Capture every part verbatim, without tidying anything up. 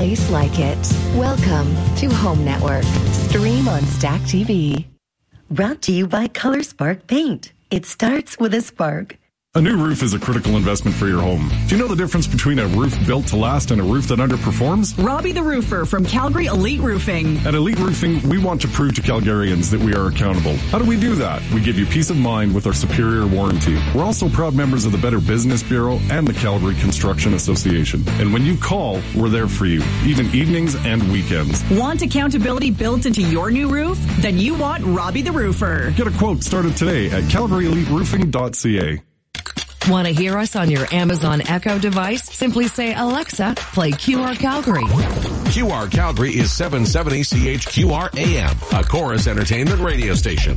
place like it. Welcome to Home Network. Stream on Stack T V. Brought to you by Color Spark Paint. It starts with a spark. A new roof is a critical investment for your home. Do you know the difference between a roof built to last and a roof that underperforms? Robbie the Roofer from Calgary Elite Roofing. At Elite Roofing, we want to prove to Calgarians that we are accountable. How do we do that? We give you peace of mind with our superior warranty. We're also proud members of the Better Business Bureau and the Calgary Construction Association. And when you call, we're there for you, even evenings and weekends. Want accountability built into your new roof? Then you want Robbie the Roofer. Get a quote started today at calgary elite roofing dot c a. Want to hear us on your Amazon Echo device? Simply say, Alexa, play Q R Calgary. Q R Calgary is seven seventy C H Q R A M, a Chorus Entertainment radio station.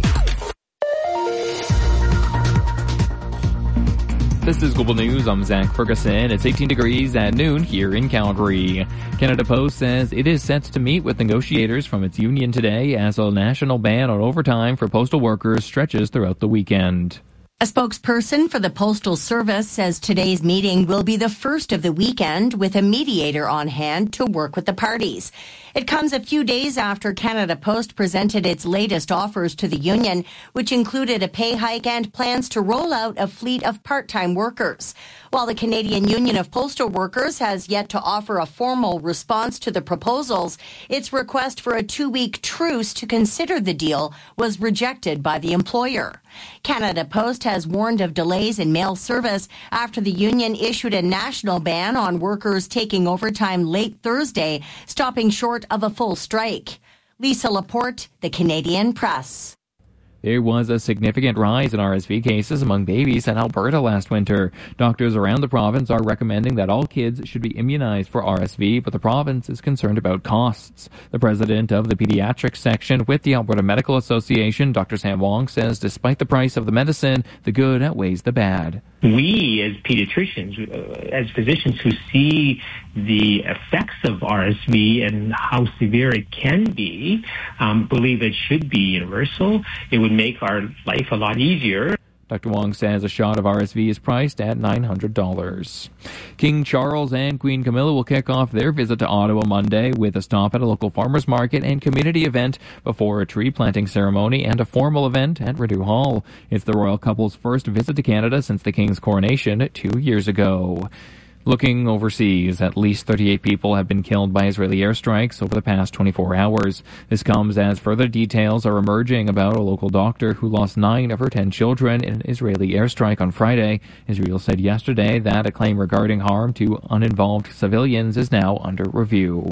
This is Global News. I'm Zach Ferguson. It's eighteen degrees at noon here in Calgary. Canada Post says it is set to meet with negotiators from its union today as a national ban on overtime for postal workers stretches throughout the weekend. A spokesperson for the Postal Service says today's meeting will be the first of the weekend with a mediator on hand to work with the parties. It comes a few days after Canada Post presented its latest offers to the union, which included a pay hike and plans to roll out a fleet of part-time workers. While the Canadian Union of Postal Workers has yet to offer a formal response to the proposals, its request for a two-week truce to consider the deal was rejected by the employer. Canada Post has warned of delays in mail service after the union issued a national ban on workers taking overtime late Thursday, stopping short of a full strike. Lisa Laporte, The Canadian Press. There was a significant rise in R S V cases among babies in Alberta last winter. Doctors around the province are recommending that all kids should be immunized for R S V, but the province is concerned about costs. The president of the pediatrics section with the Alberta Medical Association, Doctor Sam Wong, says despite the price of the medicine, the good outweighs the bad. We, as pediatricians, uh, as physicians who see the effects of R S V and how severe it can be, um, believe it should be universal. It would make our life a lot easier. Doctor Wong says a shot of R S V is priced at nine hundred dollars. King Charles and Queen Camilla will kick off their visit to Ottawa Monday with a stop at a local farmers market and community event before a tree planting ceremony and a formal event at Rideau Hall. It's the royal couple's first visit to Canada since the King's coronation two years ago. Looking overseas, at least thirty-eight people have been killed by Israeli airstrikes over the past twenty-four hours. This comes as further details are emerging about a local doctor who lost nine of her ten children in an Israeli airstrike on Friday. Israel said yesterday that a claim regarding harm to uninvolved civilians is now under review.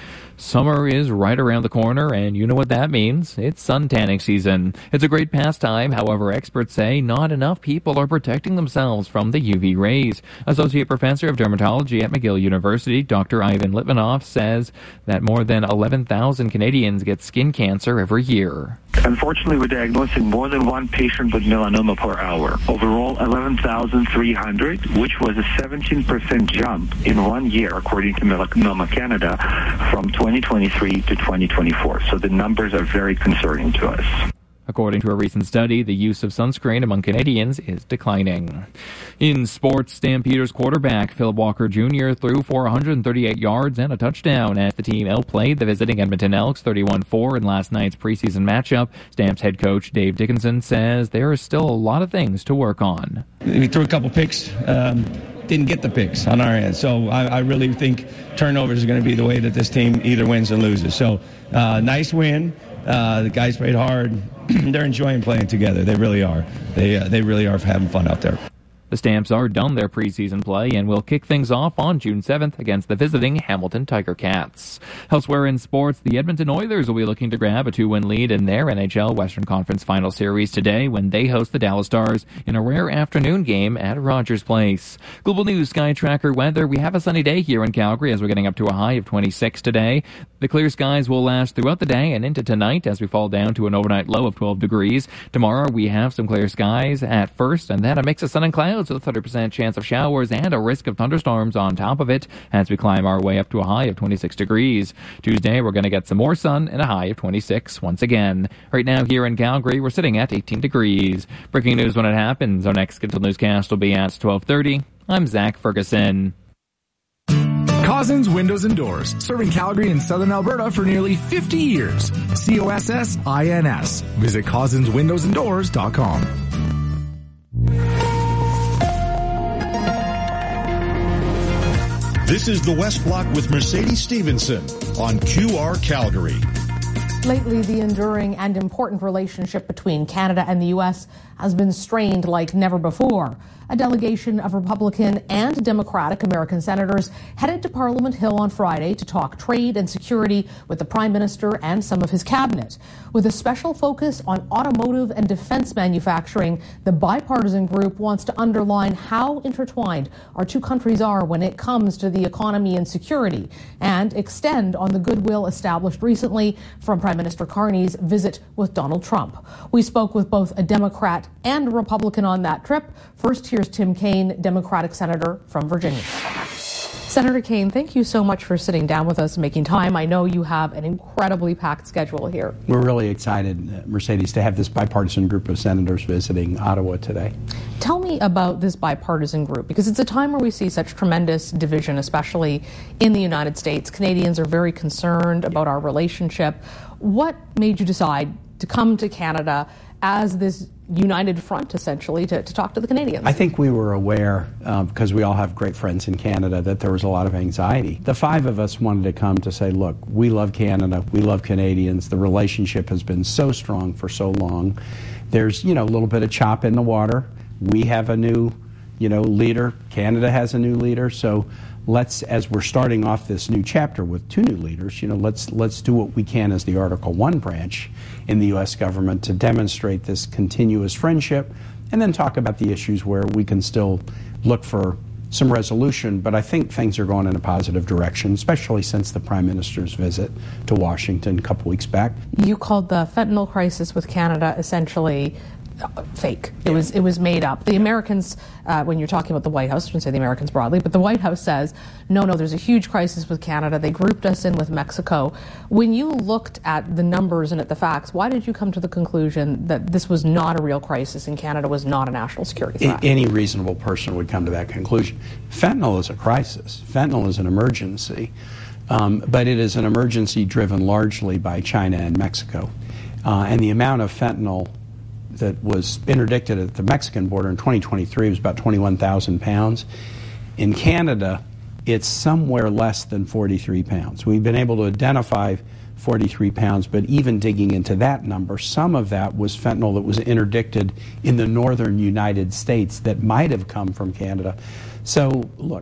Summer is right around the corner, and you know what that means. It's sun tanning season. It's a great pastime. However, experts say not enough people are protecting themselves from the U V rays. Associate Professor of Dermatology at McGill University, Doctor Ivan Litvinoff, says that more than eleven thousand Canadians get skin cancer every year. Unfortunately, we're diagnosing more than one patient with melanoma per hour. Overall, eleven thousand three hundred, which was a seventeen percent jump in one year, according to Melanoma Canada, from twenty twenty-three to twenty twenty-four. So the numbers are very concerning to us. According to a recent study, the use of sunscreen among Canadians is declining. In sports, Stampeders quarterback Phil Walker Junior threw for one hundred thirty-eight yards and a touchdown as the team outplayed the visiting Edmonton Elks thirty-one four in last night's preseason matchup. Stamps head coach Dave Dickinson says there is still a lot of things to work on. We threw a couple picks. Um, didn't get the picks on our end. So I, I really think turnovers is going to be the way that this team either wins or loses. So uh, nice win. Uh, the guys played hard. They're enjoying playing together. They really are. They uh, they really are having fun out there. The Stamps are done their preseason play and will kick things off on June seventh against the visiting Hamilton Tiger Cats. Elsewhere in sports, the Edmonton Oilers will be looking to grab a two-win lead in their N H L Western Conference Final Series today when they host the Dallas Stars in a rare afternoon game at Rogers Place. Global News Sky Tracker weather. We have a sunny day here in Calgary as we're getting up to a high of twenty-six today. The clear skies will last throughout the day and into tonight as we fall down to an overnight low of twelve degrees. Tomorrow we have some clear skies at first and then a mix of sun and clouds with a thirty percent chance of showers and a risk of thunderstorms on top of it as we climb our way up to a high of twenty-six degrees. Tuesday, we're going to get some more sun and a high of twenty-six once again. Right now here in Calgary, we're sitting at eighteen degrees. Breaking news when it happens. Our next scheduled newscast will be at twelve thirty. I'm Zach Ferguson. Cossins Windows and Doors, serving Calgary and Southern Alberta for nearly fifty years. C O S S I N S. Visit cossins windows and doors dot com. This is the West Block with Mercedes Stevenson on Q R Calgary. Lately, the enduring and important relationship between Canada and the U S has been strained like never before. A delegation of Republican and Democratic American senators headed to Parliament Hill on Friday to talk trade and security with the Prime Minister and some of his cabinet. With a special focus on automotive and defense manufacturing, the bipartisan group wants to underline how intertwined our two countries are when it comes to the economy and security, and extend on the goodwill established recently from Prime Minister Carney's visit with Donald Trump. We spoke with both a Democrat and a Republican on that trip. First, here's Tim Kaine, Democratic Senator from Virginia. Senator Kaine, thank you so much for sitting down with us and making time. I know you have an incredibly packed schedule here. We're really excited, Mercedes, to have this bipartisan group of senators visiting Ottawa today. Tell me about this bipartisan group, because it's a time where we see such tremendous division, especially in the United States. Canadians are very concerned about our relationship. What made you decide to come to Canada as this united front, essentially, to, to talk to the Canadians? I think we were aware, uh, because we all have great friends in Canada, that there was a lot of anxiety. The five of us wanted to come to say, look, we love Canada, we love Canadians, the relationship has been so strong for so long. There's, you know, a little bit of chop in the water. We have a new, you know, leader. Canada has a new leader. So let's, as we're starting off this new chapter with two new leaders, you know, let's let's do what we can as the Article One branch in the U S government to demonstrate this continuous friendship, and then talk about the issues where we can still look for some resolution. But I think things are going in a positive direction, especially since the Prime Minister's visit to Washington a couple weeks back. You called the fentanyl crisis with Canada essentially fake. It was it was made up. The Americans, uh, when you're talking about the White House, I shouldn't say the Americans broadly, but the White House says, no, no, there's a huge crisis with Canada. They grouped us in with Mexico. When you looked at the numbers and at the facts, why did you come to the conclusion that this was not a real crisis and Canada was not a national security threat? Any reasonable person would come to that conclusion. Fentanyl is a crisis. Fentanyl is an emergency, um, but it is an emergency driven largely by China and Mexico. Uh, and the amount of fentanyl that was interdicted at the Mexican border in twenty twenty-three was about twenty-one thousand pounds. In Canada, it's somewhere less than forty-three pounds. We've been able to identify forty-three pounds, but even digging into that number, some of that was fentanyl that was interdicted in the northern United States that might have come from Canada. So, look,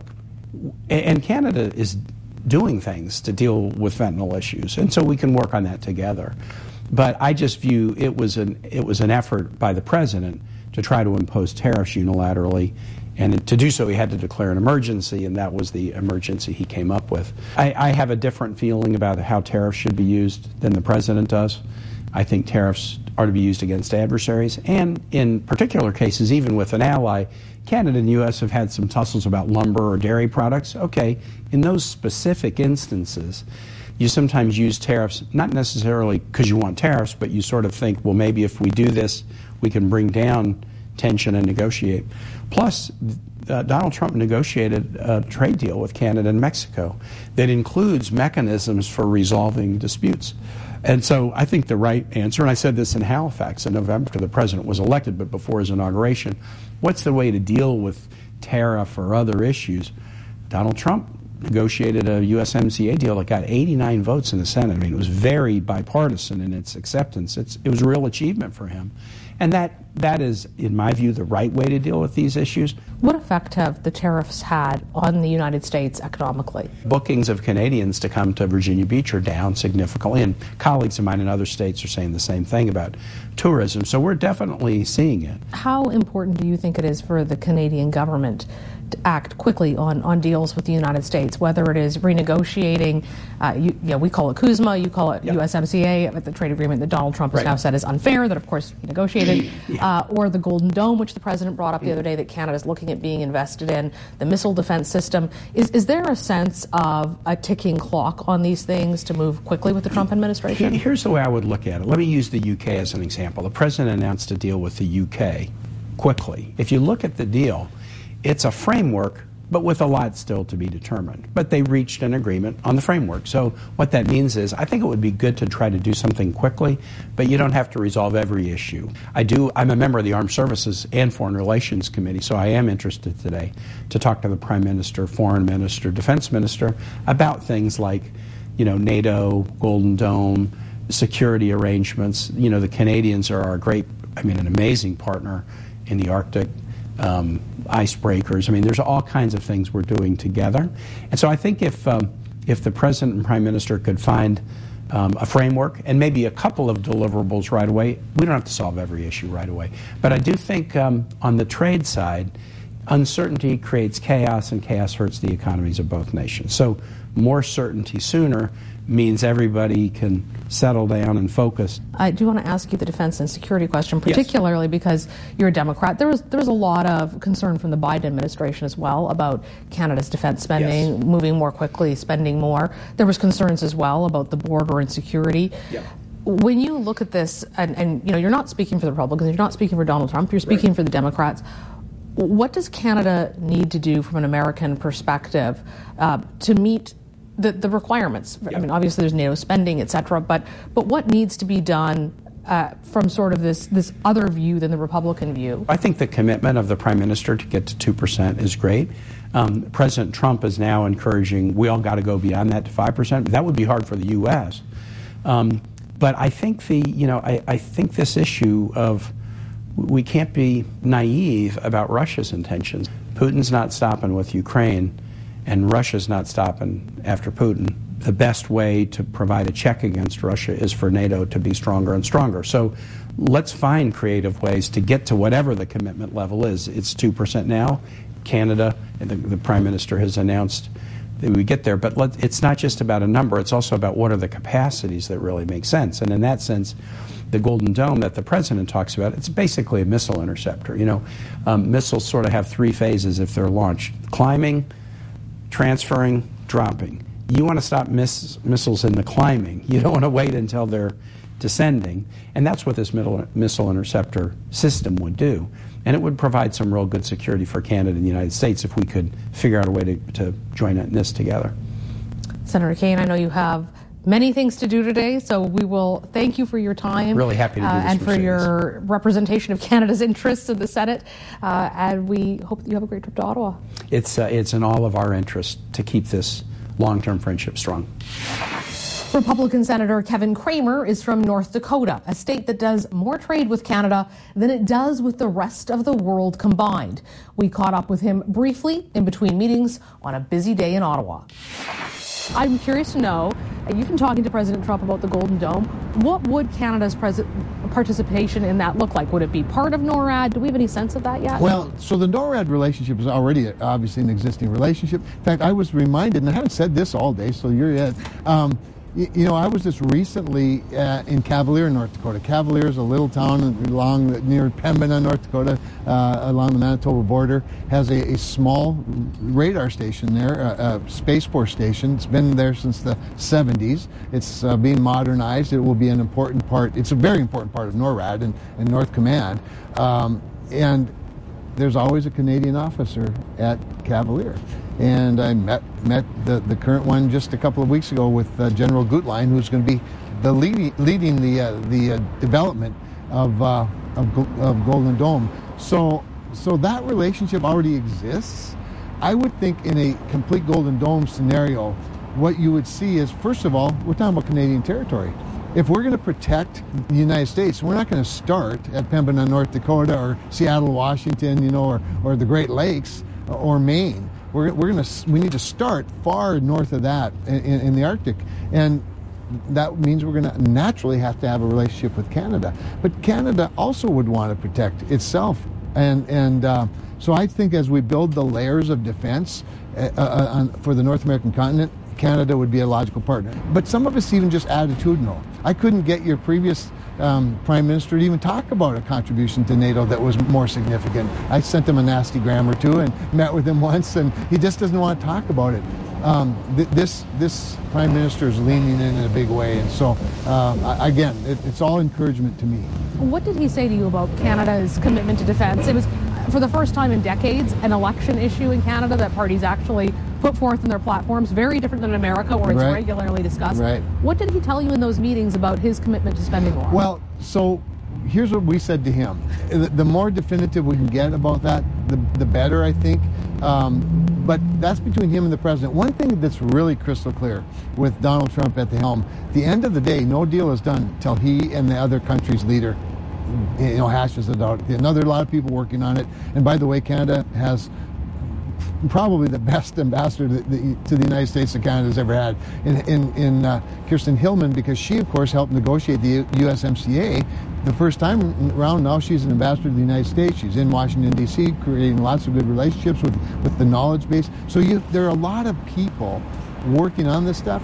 and Canada is doing things to deal with fentanyl issues, and so we can work on that together. But I just view it was an it was an effort by the president to try to impose tariffs unilaterally, and to do so he had to declare an emergency, and that was the emergency he came up with. I, I have a different feeling about how tariffs should be used than the president does. I think tariffs are to be used against adversaries, and in particular cases, even with an ally. Canada and the U S have had some tussles about lumber or dairy products. Okay, in those specific instances, you sometimes use tariffs, not necessarily because you want tariffs, but you sort of think, well, maybe if we do this, we can bring down tension and negotiate. Plus, uh, Donald Trump negotiated a trade deal with Canada and Mexico that includes mechanisms for resolving disputes. And so I think the right answer, and I said this in Halifax in November after the president was elected, but before his inauguration, what's the way to deal with tariff or other issues? Donald Trump negotiated a U S M C A deal that got eighty-nine votes in the Senate. I mean, it was very bipartisan in its acceptance. It's, it was a real achievement for him. And that that is, in my view, the right way to deal with these issues. What effect have the tariffs had on the United States economically? Bookings of Canadians to come to Virginia Beach are down significantly, and colleagues of mine in other states are saying the same thing about tourism. So we're definitely seeing it. How important do you think it is for the Canadian government to act quickly on, on deals with the United States, whether it is renegotiating, uh, you, you know, we call it CUSMA, you call it yep. U S M C A, the trade agreement that Donald Trump has right. now said is unfair, that of course he negotiated, yeah. uh, or the Golden Dome, which the president brought up the other day that Canada is looking at being invested in, the missile defense system. Is, is there a sense of a ticking clock on these things to move quickly with the Trump administration? Here's the way I would look at it. Let me use the U K as an example. The president announced a deal with the U K quickly. If you look at the deal, it's a framework but with a lot still to be determined. But they reached an agreement on the framework. So what that means is I think it would be good to try to do something quickly, but you don't have to resolve every issue. I do, I'm a member of the Armed Services and Foreign Relations Committee, so I am interested today to talk to the Prime Minister, Foreign Minister, Defense Minister about things like, you know, NATO, Golden Dome, security arrangements. You know, the Canadians are our great, I mean, an amazing partner in the Arctic. Um, icebreakers. I mean, there's all kinds of things we're doing together. And so I think if, um, if the President and Prime Minister could find um, a framework and maybe a couple of deliverables right away, we don't have to solve every issue right away. But I do think um, on the trade side, uncertainty creates chaos, and chaos hurts the economies of both nations. So more certainty sooner means everybody can settle down and focus. I do want to ask you the defense and security question, particularly yes. because you're a Democrat. There was there was a lot of concern from the Biden administration as well about Canada's defense spending, yes. moving more quickly, spending more. There was concerns as well about the border and security. Yep. When you look at this, and, and you know, you're not speaking for the Republicans, you're not speaking for Donald Trump, you're speaking right. for the Democrats. What does Canada need to do from an American perspective uh, to meet The, the requirements? Yep. I mean, obviously there's NATO spending, et cetera, but, but what needs to be done uh, from sort of this, this other view than the Republican view? I think the commitment of the Prime Minister to get to two percent is great. Um, President Trump is now encouraging, we all got to go beyond that to five percent. That would be hard for the U S. Um, but I think the, you know, I, I think this issue of, we can't be naive about Russia's intentions. Putin's not stopping with Ukraine, and Russia's not stopping after Putin. The best way to provide a check against Russia is for NATO to be stronger and stronger. So let's find creative ways to get to whatever the commitment level is. It's two percent now. Canada, and the, the Prime Minister has announced that we get there. But let, it's not just about a number. It's also about what are the capacities that really make sense. And in that sense, the Golden Dome that the President talks about, it's basically a missile interceptor. You know, um, missiles sort of have three phases if they're launched: climbing, transferring, dropping. You want to stop miss, missiles in the climbing. You don't want to wait until they're descending. And that's what this middle, missile interceptor system would do. And it would provide some real good security for Canada and the United States if we could figure out a way to, to join this together. Senator Kaine, I know you have many things to do today, so we will thank you for your time. Really happy to do this, uh, and for Mercedes. your representation of Canada's interests in the Senate. Uh, and we hope that you have a great trip to Ottawa. It's, uh, it's in all of our interest to keep this long-term friendship strong. Republican Senator Kevin Cramer is from North Dakota, a state that does more trade with Canada than it does with the rest of the world combined. We caught up with him briefly in between meetings on a busy day in Ottawa. I'm curious to know, you've been talking to President Trump about the Golden Dome. What would Canada's pres- participation in that look like? Would it be part of NORAD? Do we have any sense of that yet? Well, so the NORAD relationship is already obviously an existing relationship. In fact, I was reminded, and I haven't said this all day, so you're it. Um, you, you know, I was just recently uh, in Cavalier, North Dakota. Cavalier is a little town along the, near Pembina, North Dakota, uh, along the Manitoba border. Has a, a small radar station there, a, a Space Force station. It's been there since the seventies. It's uh, being modernized. It will be an important part. It's a very important part of NORAD and, and North Command. Um, and there's always a Canadian officer at Cavalier. And I met met the, the current one just a couple of weeks ago with uh, General Gutlein, who's going to be the leading leading the uh, the uh, development of, uh, of of Golden Dome. So so that relationship already exists. I would think in a complete Golden Dome scenario, what you would see is, first of all, we're talking about Canadian territory. If we're going to protect the United States, we're not going to start at Pembina, North Dakota, or Seattle, Washington, you know, or or the Great Lakes, or Maine. We're, we're going to, we need to start far north of that in, in the Arctic. And that means we're going to naturally have to have a relationship with Canada. But Canada also would want to protect itself. And, and uh, so I think as we build the layers of defense uh, uh, on, for the North American continent, Canada would be a logical partner. But some of it's even just attitudinal. I couldn't get your previous Um, Prime Minister to even talk about a contribution to NATO that was more significant. I sent him a nasty gram or two and met with him once, and he just doesn't want to talk about it. Um, th- this this Prime Minister is leaning in in a big way, and so um, I, again, it, it's all encouragement to me. What did he say to you about Canada's commitment to defense? It was for the first time in decades, an election issue in Canada that parties actually put forth in their platforms, very different than America, where it's Right. regularly discussed. Right. What did he tell you in those meetings about his commitment to spending more? Well, so here's what we said to him. The, the more definitive we can get about that, the, the better, I think. Um, but that's between him and the president. One thing that's really crystal clear with Donald Trump at the helm, at the end of the day, no deal is done till he and the other country's leader, you know, hashes it out. Another lot of people working on it. And by the way, Canada has probably the best ambassador that the, to the United States that Canada's ever had in, in, in uh, Kirsten Hillman, because she, of course, helped negotiate the U S M C A the first time around. Now she's an ambassador to the United States. She's in Washington, D C, creating lots of good relationships with, with the knowledge base. So you, there are a lot of people working on this stuff,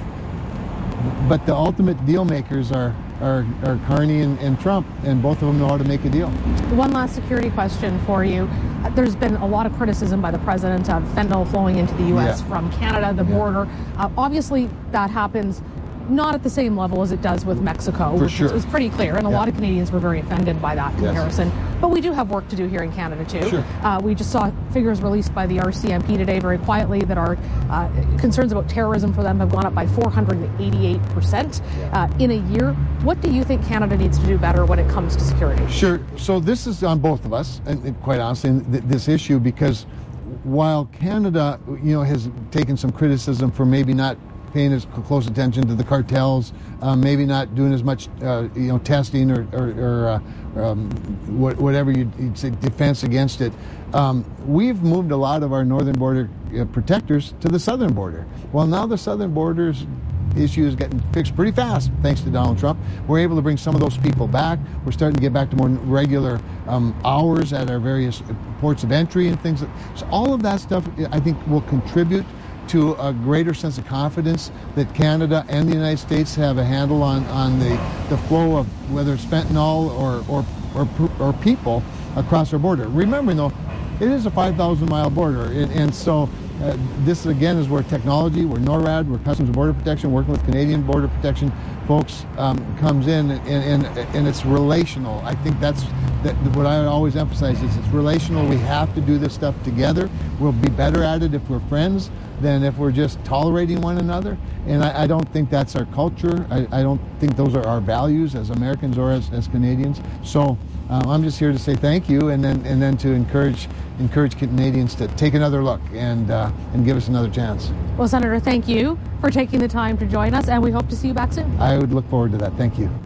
but the ultimate deal makers are Are, are Carney and, and Trump, and both of them know how to make a deal. One last security question for you. Uh, There's been a lot of criticism by the president of fentanyl flowing into the U S Yeah. from Canada, the Yeah. border. Uh, obviously, that happens not at the same level as it does with Mexico, For which sure. is, is pretty clear, and a Yeah. lot of Canadians were very offended by that Yes. comparison. But we do have work to do here in Canada, too. Sure. Uh, we just saw figures released by the R C M P today very quietly that our uh, concerns about terrorism for them have gone up by four hundred eighty-eight percent uh, in a year. What do you think Canada needs to do better when it comes to security? Sure. So this is on both of us, and, and quite honestly, in th- this issue, because while Canada, you know, has taken some criticism for maybe not paying as close attention to the cartels, uh, maybe not doing as much, uh, you know, testing or, or, or uh, um, what, whatever you'd, you'd say, defense against it. Um, we've moved a lot of our northern border uh, protectors to the southern border. Well, now the southern border's issue is getting fixed pretty fast, thanks to Donald Trump. We're able to bring some of those people back. We're starting to get back to more regular um, hours at our various ports of entry and things. So all of that stuff, I think, will contribute to a greater sense of confidence that Canada and the United States have a handle on, on the, the flow of whether it's fentanyl or, or, or, or people across our border. Remembering, though, it is a five thousand mile border, and, and so uh, this, again, is where technology, where NORAD, where Customs and Border Protection, working with Canadian Border Protection folks, um, comes in, and, and, and it's relational. I think that's that, what I always emphasize is it's relational. We have to do this stuff together. We'll be better at it if we're friends than if we're just tolerating one another. And I, I don't think that's our culture. I, I don't think those are our values as Americans or as, as Canadians. So um, I'm just here to say thank you, and then and then to encourage encourage Canadians to take another look and uh, and give us another chance. Well, Senator, thank you for taking the time to join us, and we hope to see you back soon. I would look forward to that. Thank you.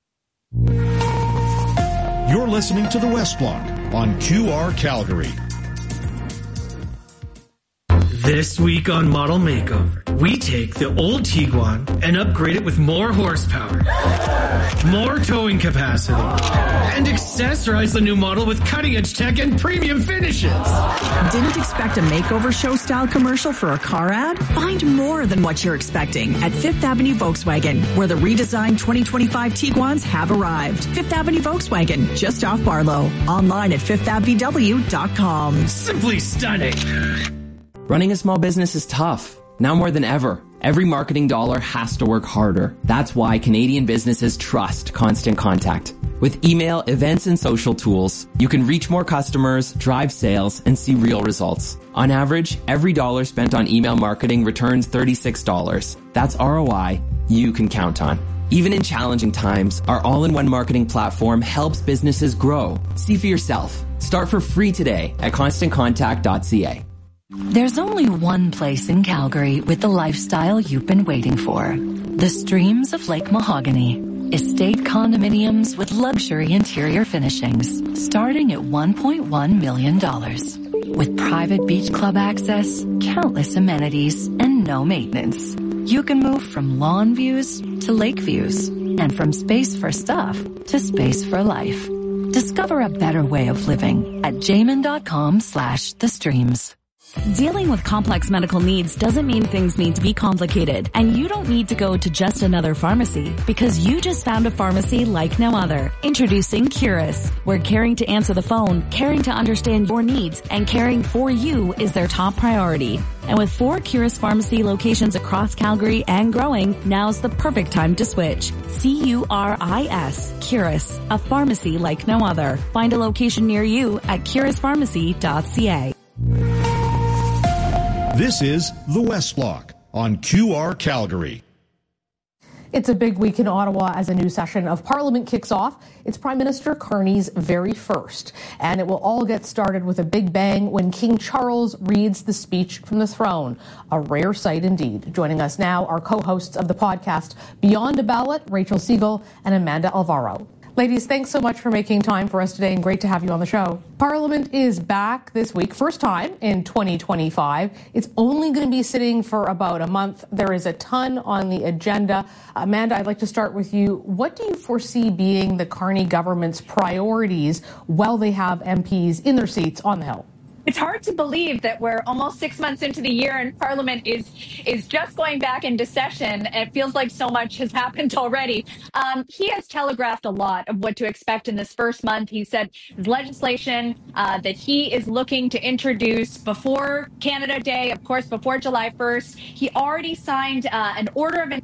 You're listening to the West Block on Q R Calgary. This week on Model Makeover, we take the old Tiguan and upgrade it with more horsepower, more towing capacity, and accessorize the new model with cutting-edge tech and premium finishes. Didn't expect a makeover show-style commercial for a car ad? Find more than what you're expecting at Fifth Avenue Volkswagen, where the redesigned twenty twenty-five Tiguans have arrived. Fifth Avenue Volkswagen, just off Barlow. Online at fifth av v w dot com. Simply stunning. Running a small business is tough. Now more than ever, every marketing dollar has to work harder. That's why Canadian businesses trust Constant Contact. With email, events, and social tools, you can reach more customers, drive sales, and see real results. On average, every dollar spent on email marketing returns thirty-six dollars. That's R O I you can count on. Even in challenging times, our all-in-one marketing platform helps businesses grow. See for yourself. Start for free today at constant contact dot c a. There's only one place in Calgary with the lifestyle you've been waiting for. The Streams of Lake Mahogany. Estate condominiums with luxury interior finishings starting at one point one million dollars. With private beach club access, countless amenities, and no maintenance. You can move from lawn views to lake views, and from space for stuff to space for life. Discover a better way of living at jamin dot com slash the streams. Dealing with complex medical needs doesn't mean things need to be complicated, and you don't need to go to just another pharmacy because you just found a pharmacy like no other. Introducing Curus, where caring to answer the phone, caring to understand your needs, and caring for you is their top priority. And with four Curus Pharmacy locations across Calgary and growing, now's the perfect time to switch. C U R I S, Curus, a pharmacy like no other. Find a location near you at curus pharmacy dot c a. This is The West Block on Q R Calgary. It's a big week in Ottawa as a new session of Parliament kicks off. It's Prime Minister Carney's very first. And it will all get started with a big bang when King Charles reads the speech from the throne. A rare sight indeed. Joining us now are co-hosts of the podcast Beyond a Ballot, Rachel Siegel and Amanda Alvaro. Ladies, thanks so much for making time for us today, and great to have you on the show. Parliament is back this week, first time in twenty twenty-five. It's only going to be sitting for about a month. There is a ton on the agenda. Amanda, I'd like to start with you. What do you foresee being the Carney government's priorities while they have M Ps in their seats on the Hill? It's hard to believe that we're almost six months into the year and Parliament is is just going back into session. It feels like so much has happened already. Um, he has telegraphed a lot of what to expect in this first month. He said legislation uh, that he is looking to introduce before Canada Day, of course, before July first. He already signed uh, an order of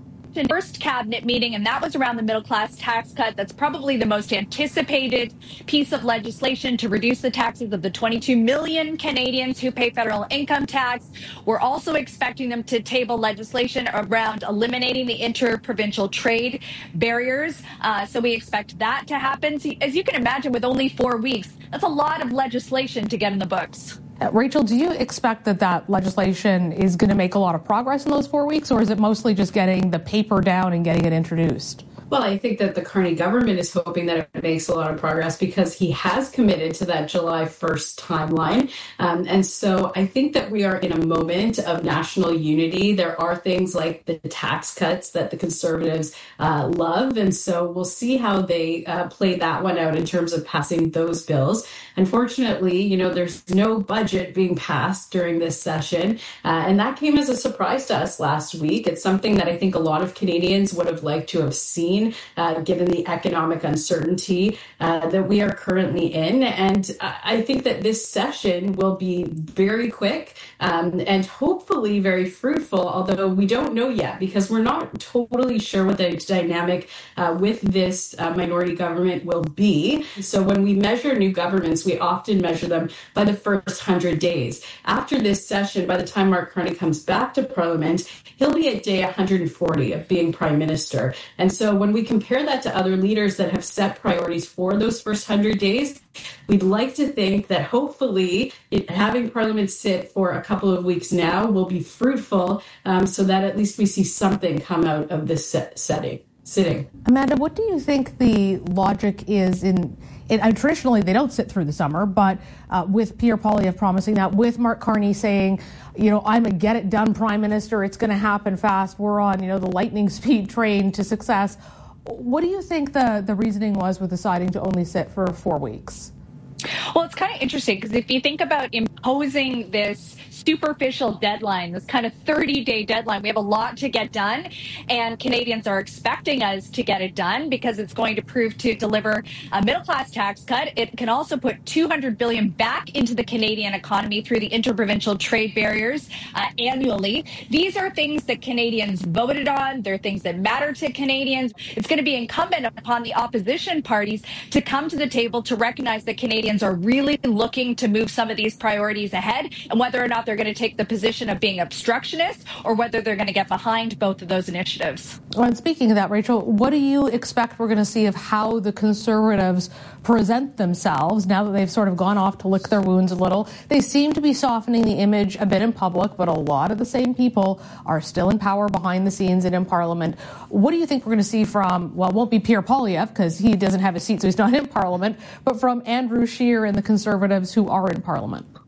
first cabinet meeting, and that was around the middle class tax cut. That's probably the most anticipated piece of legislation to reduce the taxes of the twenty-two million Canadians who pay federal income tax. We're also expecting them to table legislation around eliminating the inter-provincial trade barriers. Uh, so we expect that to happen. So, as you can imagine, with only four weeks, that's a lot of legislation to get in the books. Uh, Rachel, do you expect that that legislation is going to make a lot of progress in those four weeks, or is it mostly just getting the paper down and getting it introduced? Well, I think that the Carney government is hoping that it makes a lot of progress because he has committed to that July first timeline. Um, and so I think that we are in a moment of national unity. There are things like the tax cuts that the Conservatives uh, love. And so we'll see how they uh, play that one out in terms of passing those bills. Unfortunately, you know, there's no budget being passed during this session. Uh, and that came as a surprise to us last week. It's something that I think a lot of Canadians would have liked to have seen. Uh, given the economic uncertainty uh, that we are currently in. And I think that this session will be very quick um, and hopefully very fruitful, although we don't know yet because we're not totally sure what the dynamic uh, with this uh, minority government will be. So when we measure new governments, we often measure them by the first one hundred days. After this session, by the time Mark Carney comes back to Parliament, he'll be at day one hundred forty of being Prime Minister. And so when we compare that to other leaders that have set priorities for those first one hundred days, we'd like to think that hopefully it, having Parliament sit for a couple of weeks now will be fruitful um, so that at least we see something come out of this set, setting, sitting. Amanda, what do you think the logic is in... It, uh, traditionally, they don't sit through the summer, but uh, with Pierre Poilievre promising that, with Mark Carney saying, you know, I'm a get-it-done Prime Minister, it's going to happen fast, we're on, you know, the lightning speed train to success. What do you think the, the reasoning was with deciding to only sit for four weeks? Well, it's kind of interesting because if you think about imposing this superficial deadline, this kind of thirty-day deadline, we have a lot to get done, and Canadians are expecting us to get it done because it's going to prove to deliver a middle-class tax cut. It can also put two hundred billion dollars back into the Canadian economy through the interprovincial trade barriers uh, annually. These are things that Canadians voted on. They're things that matter to Canadians. It's going to be incumbent upon the opposition parties to come to the table to recognize that Canadians are really looking to move some of these priorities ahead, and whether or not they're going to take the position of being obstructionist or whether they're going to get behind both of those initiatives. Well, and speaking of that, Rachel, what do you expect we're going to see of how the Conservatives present themselves now that they've sort of gone off to lick their wounds a little? They seem to be softening the image a bit in public, but a lot of the same people are still in power behind the scenes and in Parliament. What do you think we're going to see from, well, it won't be Pierre Poilievre because he doesn't have a seat, so he's not in Parliament, but from Andrew Scheer and the Conservatives who are in Parliament?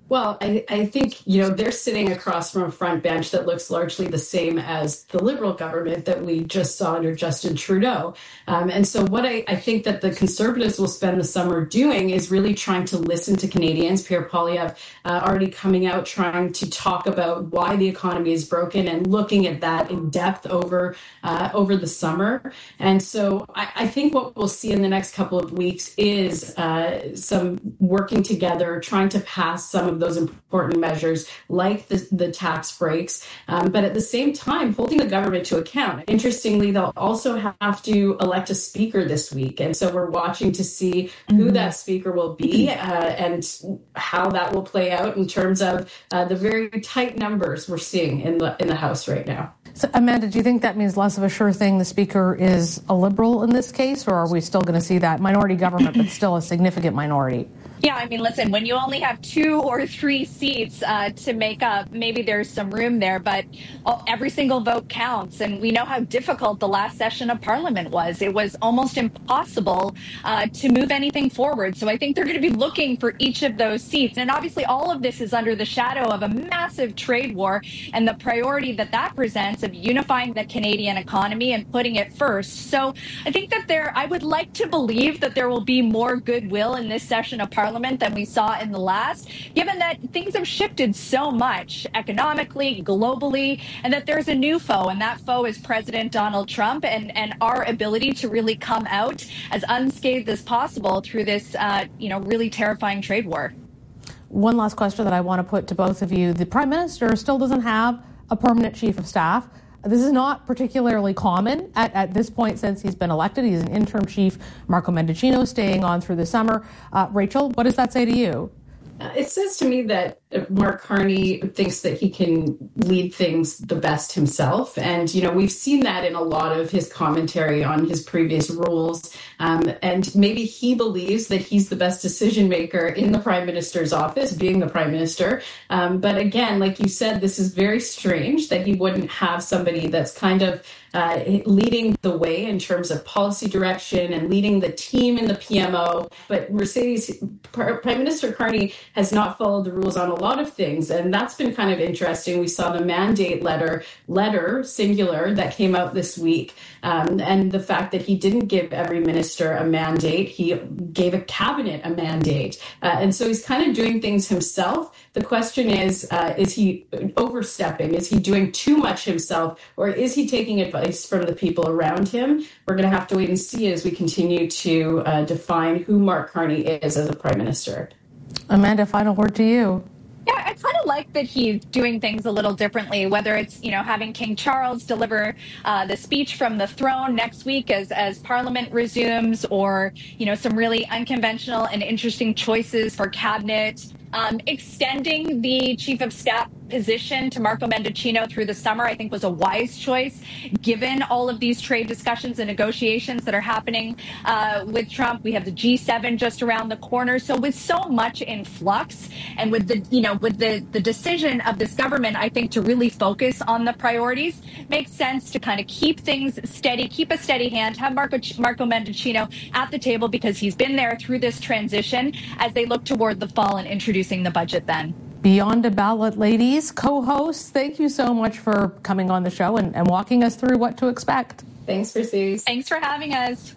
Well, I, I think, you know, they're sitting across from a front bench that looks largely the same as the Liberal government that we just saw under Justin Trudeau. Um, and so what I, I think that the Conservatives will spend the summer doing is really trying to listen to Canadians. Pierre Poilievre uh, already coming out trying to talk about why the economy is broken and looking at that in depth over uh, over the summer. And so I, I think what we'll see in the next couple of weeks is uh, some working together, trying to pass some of those important measures like the, the tax breaks, um, but at the same time, holding the government to account. Interestingly, they'll also have to elect a speaker this week. And so we're watching to see who mm-hmm. that speaker will be uh, and how that will play out in terms of uh, the very tight numbers we're seeing in the, in the House right now. So, Amanda, do you think that means less of a sure thing the speaker is a Liberal in this case, or are we still going to see that minority government, but still a significant minority? Yeah, I mean, listen, when you only have two or three seats uh, to make up, maybe there's some room there, but oh, every single vote counts. And we know how difficult the last session of Parliament was. It was almost impossible uh, to move anything forward. So I think they're going to be looking for each of those seats. And obviously, all of this is under the shadow of a massive trade war and the priority that that presents of unifying the Canadian economy and putting it first. So I think that there, I would like to believe that there will be more goodwill in this session of Parliament than we saw in the last, given that things have shifted so much economically, globally, and that there's a new foe, and that foe is President Donald Trump, and, and our ability to really come out as unscathed as possible through this, uh, you know, really terrifying trade war. One last question that I want to put to both of you. The Prime Minister still doesn't have a permanent Chief of Staff. This is not particularly common at, at this point since he's been elected. He's an interim chief, Marco Mendicino, staying on through the summer. Uh, Rachel, what does that say to you? Uh, it says to me that Mark Carney thinks that he can lead things the best himself. And, you know, we've seen that in a lot of his commentary on his previous roles. Um, and maybe he believes that he's the best decision maker in the Prime Minister's office, being the Prime Minister. Um, but again, like you said, this is very strange that he wouldn't have somebody that's kind of uh, leading the way in terms of policy direction and leading the team in the P M O. But Mercedes, Prime Minister Carney has not followed the rules on a lot of things, and that's been kind of interesting. We saw the mandate letter, letter singular, that came out this week, um, and the fact that he didn't give every minister a mandate, he gave a cabinet a mandate, uh, and so he's kind of doing things himself. The question is, uh, is he overstepping? Is he doing too much himself, or is he taking advice from the people around him? We're going to have to wait and see as we continue to uh, define who Mark Carney is as a Prime Minister. Amanda, final word to you. Yeah, I kind of like that he's doing things a little differently, whether it's, you know, having King Charles deliver uh, the speech from the throne next week as, as Parliament resumes, or, you know, some really unconventional and interesting choices for cabinet. Um, extending the Chief of Staff position to Marco Mendicino through the summer, I think, was a wise choice, given all of these trade discussions and negotiations that are happening uh, with Trump. We have the G seven just around the corner. So with so much in flux, and with the, you know, with the, the decision of this government, I think, to really focus on the priorities, makes sense to kind of keep things steady, keep a steady hand, have Marco, Marco Mendicino at the table, because he's been there through this transition as they look toward the fall and introducing the budget then. Beyond a Ballot ladies, co-hosts, thank you so much for coming on the show and, and walking us through what to expect. Thanks, Mercedes. Thanks for having us.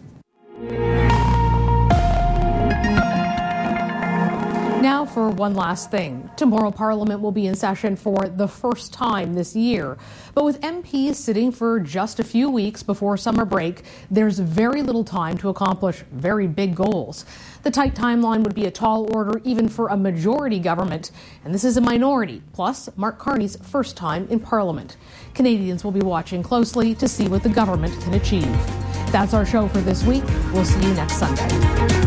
Now for one last thing. Tomorrow, Parliament will be in session for the first time this year. But with M Ps sitting for just a few weeks before summer break, there's very little time to accomplish very big goals. The tight timeline would be a tall order even for a majority government, and this is a minority, plus Mark Carney's first time in Parliament. Canadians will be watching closely to see what the government can achieve. That's our show for this week. We'll see you next Sunday.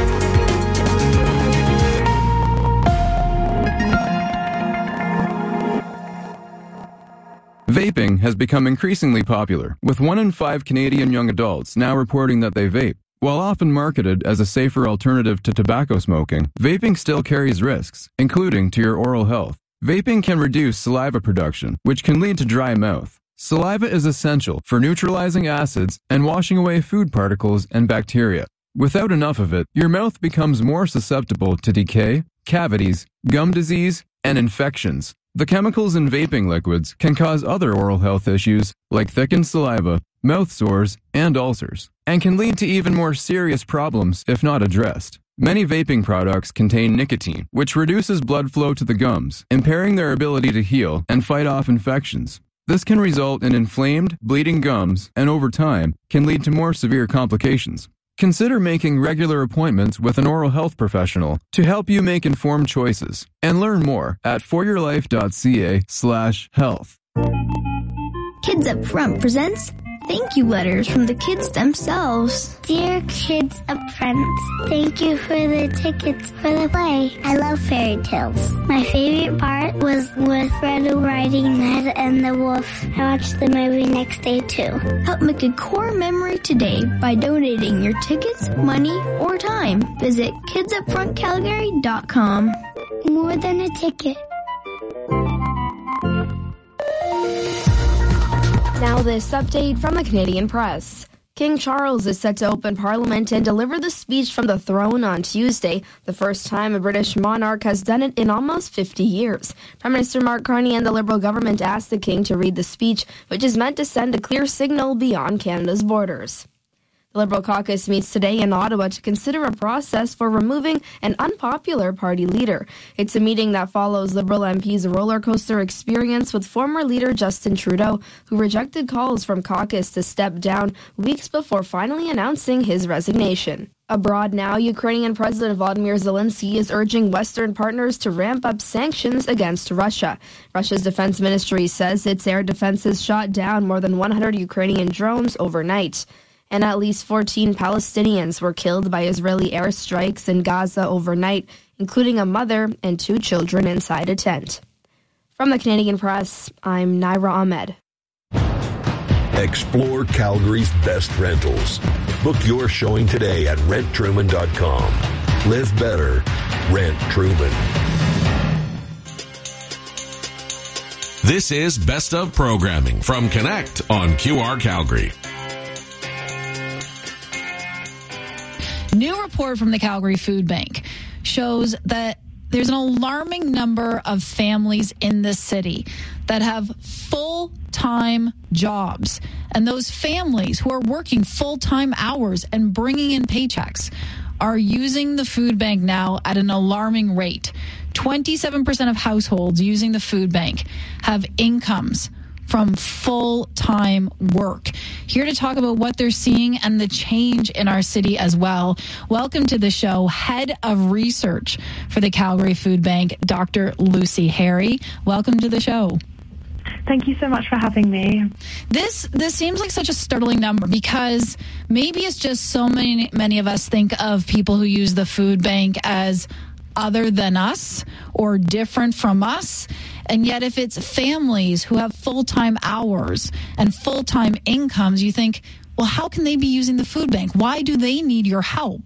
Vaping has become increasingly popular, with one in five Canadian young adults now reporting that they vape. While often marketed as a safer alternative to tobacco smoking, vaping still carries risks, including to your oral health. Vaping can reduce saliva production, which can lead to dry mouth. Saliva is essential for neutralizing acids and washing away food particles and bacteria. Without enough of it, your mouth becomes more susceptible to decay, cavities, gum disease, and infections. The chemicals in vaping liquids can cause other oral health issues like thickened saliva, mouth sores, and ulcers, and can lead to even more serious problems if not addressed. Many vaping products contain nicotine, which reduces blood flow to the gums, impairing their ability to heal and fight off infections. This can result in inflamed, bleeding gums, and over time, can lead to more severe complications. Consider making regular appointments with an oral health professional to help you make informed choices, and learn more at foryourlife.ca slash health. Kids Up Front presents thank you letters from the kids themselves. Dear Kids Up Front, thank you for the tickets for the play. I love fairy tales. My favorite part was with Red Riding Hood and the wolf. I watched the movie next day too. Help make a core memory today by donating your tickets, money, or time. Visit kids up front calgary dot com. More than a ticket. Now this update from the Canadian Press. King Charles is set to open Parliament and deliver the speech from the throne on Tuesday, the first time a British monarch has done it in almost fifty years. Prime Minister Mark Carney and the Liberal government asked the King to read the speech, which is meant to send a clear signal beyond Canada's borders. The Liberal caucus meets today in Ottawa to consider a process for removing an unpopular party leader. It's a meeting that follows Liberal M P's roller coaster experience with former leader Justin Trudeau, who rejected calls from caucus to step down weeks before finally announcing his resignation. Abroad now, Ukrainian President Volodymyr Zelensky is urging Western partners to ramp up sanctions against Russia. Russia's defense ministry says its air defenses shot down more than one hundred Ukrainian drones overnight. And at least fourteen Palestinians were killed by Israeli airstrikes in Gaza overnight, including a mother and two children inside a tent. From the Canadian Press, I'm Naira Ahmed. Explore Calgary's best rentals. Book your showing today at rent truman dot com. Live better. Rent Truman. This is Best of Programming from Connect on Q R Calgary. New report from the Calgary Food Bank shows that there's an alarming number of families in this city that have full-time jobs. And those families who are working full-time hours and bringing in paychecks are using the food bank now at an alarming rate. twenty-seven percent of households using the food bank have incomes from full-time work. Here to talk about what they're seeing and the change in our city as well. Welcome to the show, Head of Research for the Calgary Food Bank, Doctor Lucy Harry. Welcome to the show. Thank you so much for having me. This this seems like such a startling number because maybe it's just so many many of us think of people who use the food bank as other than us or different from us. And yet if it's families who have full-time hours and full-time incomes, you think, well, how can they be using the food bank? Why do they need your help?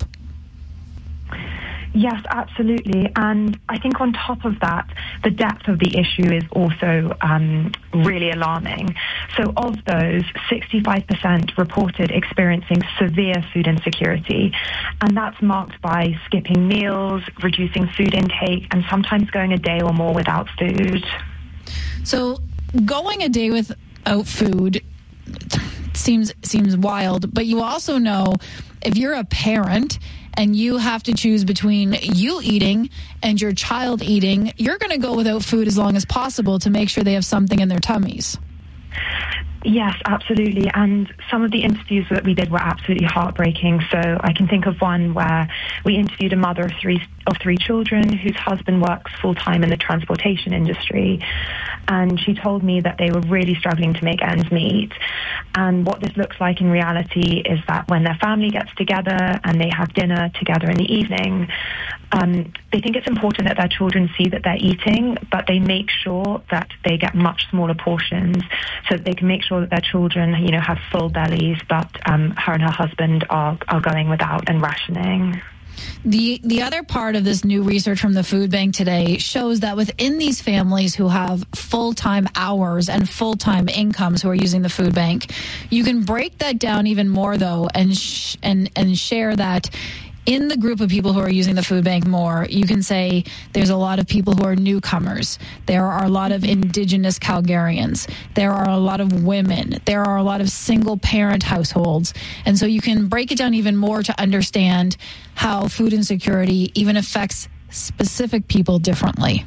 Yes, absolutely. And I think on top of that, the depth of the issue is also um, really alarming. So of those, sixty-five percent reported experiencing severe food insecurity. And that's marked by skipping meals, reducing food intake, and sometimes going a day or more without food. So going a day without food seems seems wild, but you also know if you're a parent and you have to choose between you eating and your child eating, you're going to go without food as long as possible to make sure they have something in their tummies. Yes, absolutely. And some of the interviews that we did were absolutely heartbreaking. So I can think of one where we interviewed a mother of three of three children whose husband works full-time in the transportation industry. And she told me that they were really struggling to make ends meet. And what this looks like in reality is that when their family gets together and they have dinner together in the evening, um, they think it's important that their children see that they're eating, but they make sure that they get much smaller portions so that they can make sure that their children, you know, have full bellies, but um, her and her husband are, are going without and rationing. The the other part of this new research from the food bank today shows that within these families who have full-time hours and full-time incomes who are using the food bank, you can break that down even more though and sh- and and share that in the group of people who are using the food bank more, you can say there's a lot of people who are newcomers. There are a lot of indigenous Calgarians. There are a lot of women. There are a lot of single parent households. And so you can break it down even more to understand how food insecurity even affects specific people differently.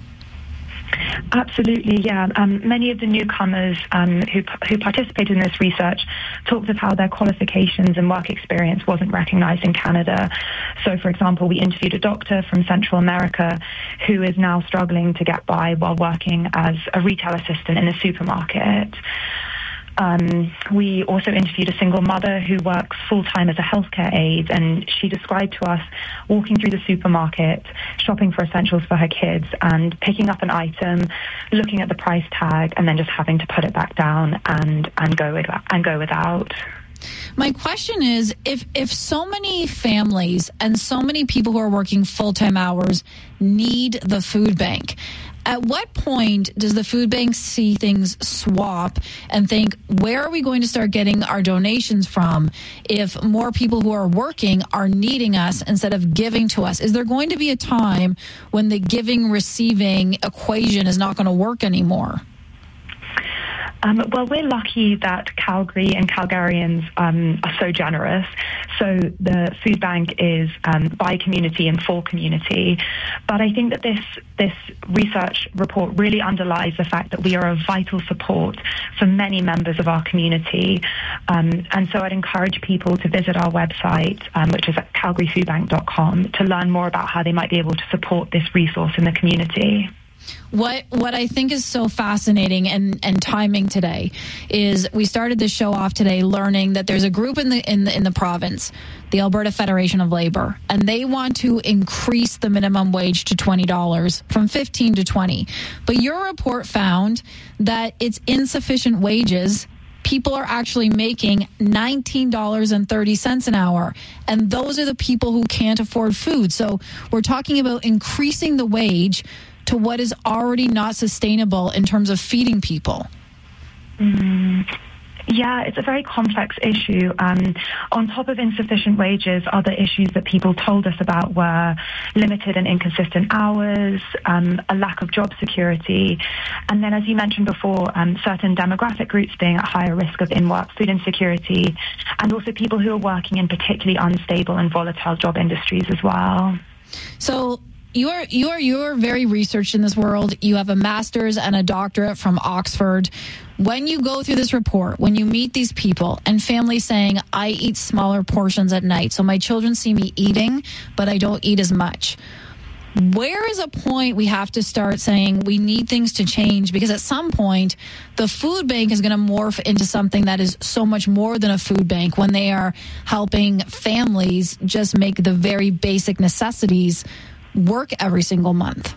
Absolutely, yeah. Um, many of the newcomers um, who who participated in this research talked of how their qualifications and work experience wasn't recognized in Canada. So, for example, we interviewed a doctor from Central America who is now struggling to get by while working as a retail assistant in a supermarket. Um, we also interviewed a single mother who works full-time as a healthcare aide, and she described to us walking through the supermarket, shopping for essentials for her kids, and picking up an item, looking at the price tag, and then just having to put it back down and, and go with, and go without. My question is, if if so many families and so many people who are working full-time hours need the food bank, at what point does the food bank see things swap and think, where are we going to start getting our donations from if more people who are working are needing us instead of giving to us? Is there going to be a time when the giving-receiving equation is not going to work anymore? Um, well, we're lucky that Calgary and Calgarians um, are so generous. So the food bank is um, by community and for community. But I think that this this research report really underlies the fact that we are a vital support for many members of our community. Um, and so I'd encourage people to visit our website, um, which is at calgary food bank dot com, to learn more about how they might be able to support this resource in the community. What what I think is so fascinating and, and timing today is we started this show off today learning that there's a group in the in the in the province, the Alberta Federation of Labor, and they want to increase the minimum wage to twenty dollars from fifteen to twenty. But your report found that it's insufficient wages. People are actually making nineteen dollars and thirty cents an hour, and those are the people who can't afford food. So we're talking about increasing the wage to what is already not sustainable in terms of feeding people. Mm, yeah, it's a very complex issue. Um, on top of insufficient wages, other issues that people told us about were limited and inconsistent hours, um, a lack of job security, and then, as you mentioned before, um, certain demographic groups being at higher risk of in-work food insecurity, and also people who are working in particularly unstable and volatile job industries as well. So You're you're you're very researched in this world. You have a master's and a doctorate from Oxford. When you go through this report, when you meet these people and families saying, I eat smaller portions at night, so my children see me eating, but I don't eat as much. Where is a point we have to start saying we need things to change? Because at some point, the food bank is going to morph into something that is so much more than a food bank when they are helping families just make the very basic necessities work every single month.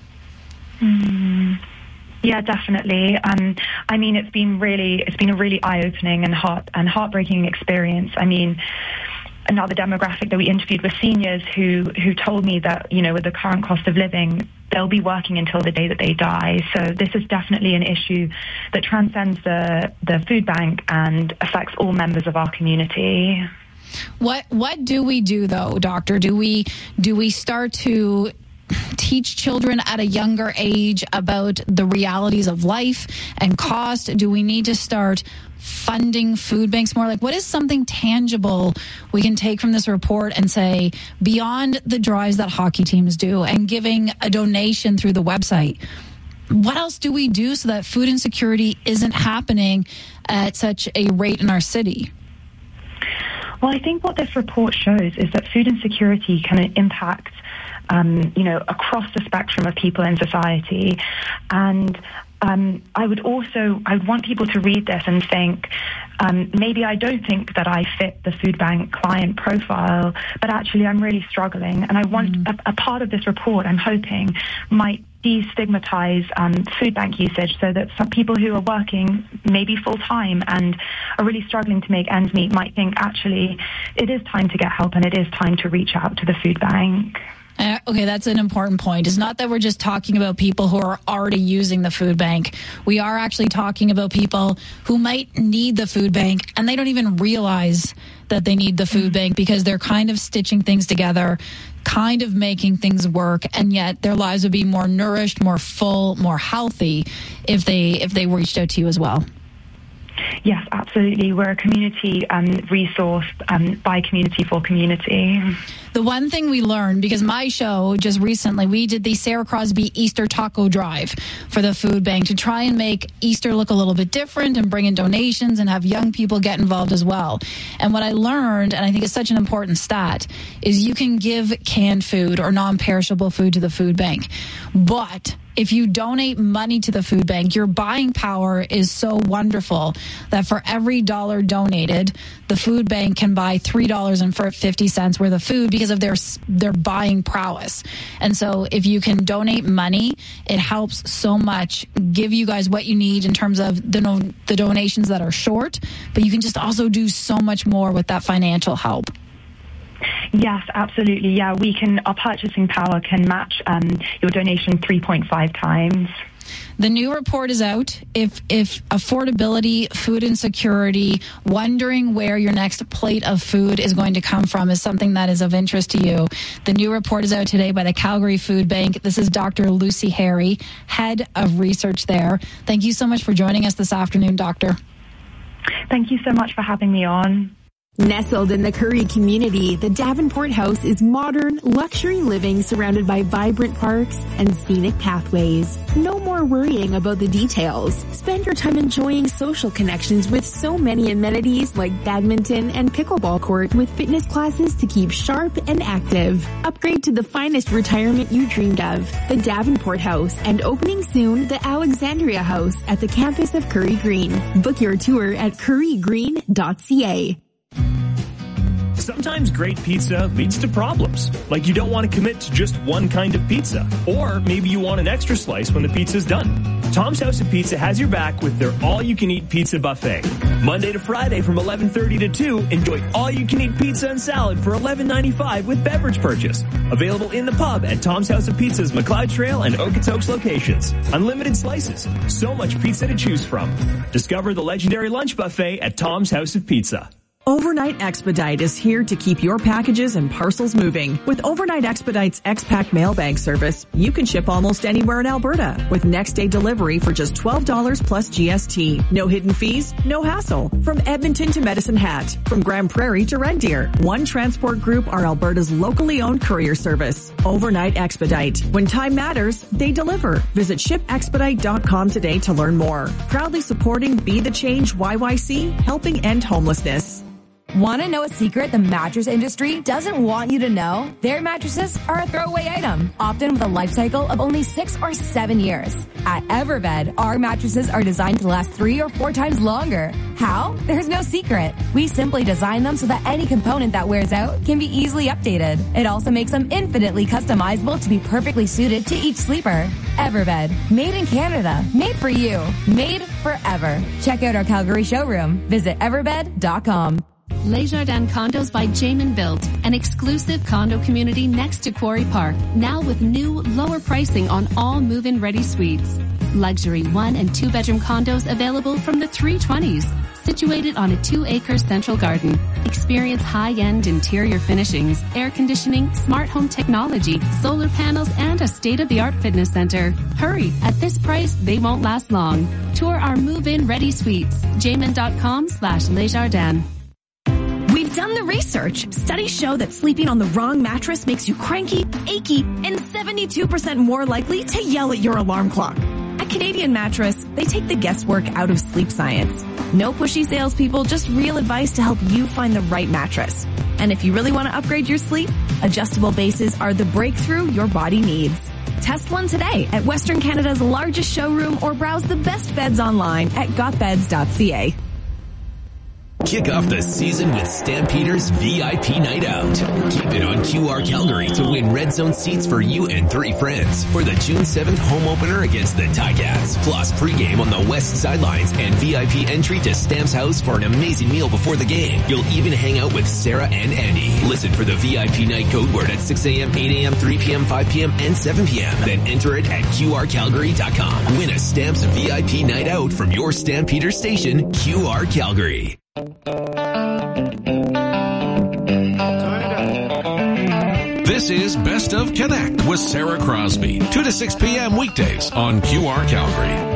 Mm, yeah, definitely. Um, I mean, it's been really, it's been a really eye-opening and heart and heartbreaking experience. I mean, another demographic that we interviewed were seniors who who told me that, you know, with the current cost of living, they'll be working until the day that they die. So this is definitely an issue that transcends the the food bank and affects all members of our community. What what do we do though, doctor? Do we do we start to teach children at a younger age about the realities of life and cost? Do we need to start funding food banks more? Like, what is something tangible we can take from this report and say, beyond the drives that hockey teams do and giving a donation through the website, what else do we do so that food insecurity isn't happening at such a rate in our city? Well, I think what this report shows is that food insecurity can impact, um, you know, across the spectrum of people in society. And um, I would also, I would want people to read this and think, um, maybe I don't think that I fit the food bank client profile, but actually I'm really struggling. And I want mm. a, a part of this report, I'm hoping, might destigmatize um, food bank usage so that some people who are working maybe full-time and are really struggling to make ends meet might think, actually, it is time to get help and it is time to reach out to the food bank. Uh, okay, that's an important point. It's not that we're just talking about people who are already using the food bank. We are actually talking about people who might need the food bank and they don't even realize that they need the food bank because they're kind of stitching things together, kind of making things work, and yet their lives would be more nourished, more full, more healthy if they if they reached out to you as well. Yes, absolutely. We're a community um, resource um, by community for community. The one thing we learned, because my show just recently, we did the Sarah Crosby Easter Taco Drive for the food bank to try and make Easter look a little bit different and bring in donations and have young people get involved as well. And what I learned, and I think it's such an important stat, is you can give canned food or non-perishable food to the food bank. But if you donate money to the food bank, your buying power is so wonderful that for every dollar donated, the food bank can buy three dollars and fifty cents worth of food because of their their buying prowess. And so if you can donate money, it helps so much give you guys what you need in terms of the, no, the donations that are short, but you can just also do so much more with that financial help. Yes, absolutely. Yeah, we can, our purchasing power can match um, your donation three point five times. The new report is out. If if affordability, food insecurity, wondering where your next plate of food is going to come from is something that is of interest to you, the new report is out today by the Calgary Food Bank. This is Doctor Lucy Harry, head of research there. Thank you so much for joining us this afternoon, Doctor. Thank you so much for having me on. Nestled in the Currie community, the Davenport House is modern, luxury living surrounded by vibrant parks and scenic pathways. No more worrying about the details. Spend your time enjoying social connections with so many amenities like badminton and pickleball court with fitness classes to keep sharp and active. Upgrade to the finest retirement you dreamed of, the Davenport House, and opening soon, the Alexandria House at the campus of Currie Green. Book your tour at currie green dot c a. Sometimes great pizza leads to problems, like you don't want to commit to just one kind of pizza, or maybe you want an extra slice when the pizza's done. Tom's House of Pizza has your back with their all-you-can-eat pizza buffet. Monday to Friday from eleven thirty to two, enjoy all-you-can-eat pizza and salad for eleven ninety-five with beverage purchase. Available in the pub at Tom's House of Pizza's McLeod Trail and Okotoks locations. Unlimited slices, so much pizza to choose from. Discover the legendary lunch buffet at Tom's House of Pizza. Overnight Expedite is here to keep your packages and parcels moving. With Overnight Expedite's X-Pack mail bag service, you can ship almost anywhere in Alberta with next day delivery for just twelve dollars plus G S T. No hidden fees, no hassle. From Edmonton to Medicine Hat, from Grand Prairie to Red Deer, One Transport Group are Alberta's locally owned courier service. Overnight Expedite. When time matters, they deliver. Visit ship expedite dot com today to learn more. Proudly supporting Be the Change Y Y C, helping end homelessness. Want to know a secret the mattress industry doesn't want you to know? Their mattresses are a throwaway item, often with a life cycle of only six or seven years. At Everbed, our mattresses are designed to last three or four times longer. How? There's no secret. We simply design them so that any component that wears out can be easily updated. It also makes them infinitely customizable to be perfectly suited to each sleeper. Everbed, made in Canada, made for you, made forever. Check out our Calgary showroom. Visit everbed dot com. Les Jardins Condos by Jamin Built, an exclusive condo community next to Quarry Park, now with new, lower pricing on all move-in ready suites. Luxury one and two bedroom condos available from the three twenties, situated on a two acre central garden. Experience high-end interior finishings, air conditioning, smart home technology, solar panels, and a state-of-the-art fitness center. Hurry, at this price, they won't last long. Tour our move-in ready suites, jamin dot com slash Les Jardins. We've done the research. Studies show that sleeping on the wrong mattress makes you cranky, achy, and seventy-two percent more likely to yell at your alarm clock. At Canadian Mattress, they take the guesswork out of sleep science. No pushy salespeople, just real advice to help you find the right mattress. And if you really want to upgrade your sleep, adjustable bases are the breakthrough your body needs. Test one today at Western Canada's largest showroom or browse the best beds online at got beds dot c a. Kick off the season with Stampeders V I P Night Out. Keep it on Q R Calgary to win Red Zone seats for you and three friends for the June seventh home opener against the Ticats. Plus pregame on the west sidelines and V I P entry to Stamps House for an amazing meal before the game. You'll even hang out with Sarah and Andy. Listen for the V I P Night code word at six a.m., eight a.m., three p.m., five p.m., and seven p.m. Then enter it at Q R Calgary dot com. Win a Stamps V I P Night Out from your Stampeder station, Q R Calgary. This is Best of Connect with Sarah Crosby, two to six p.m. weekdays on Q R Calgary.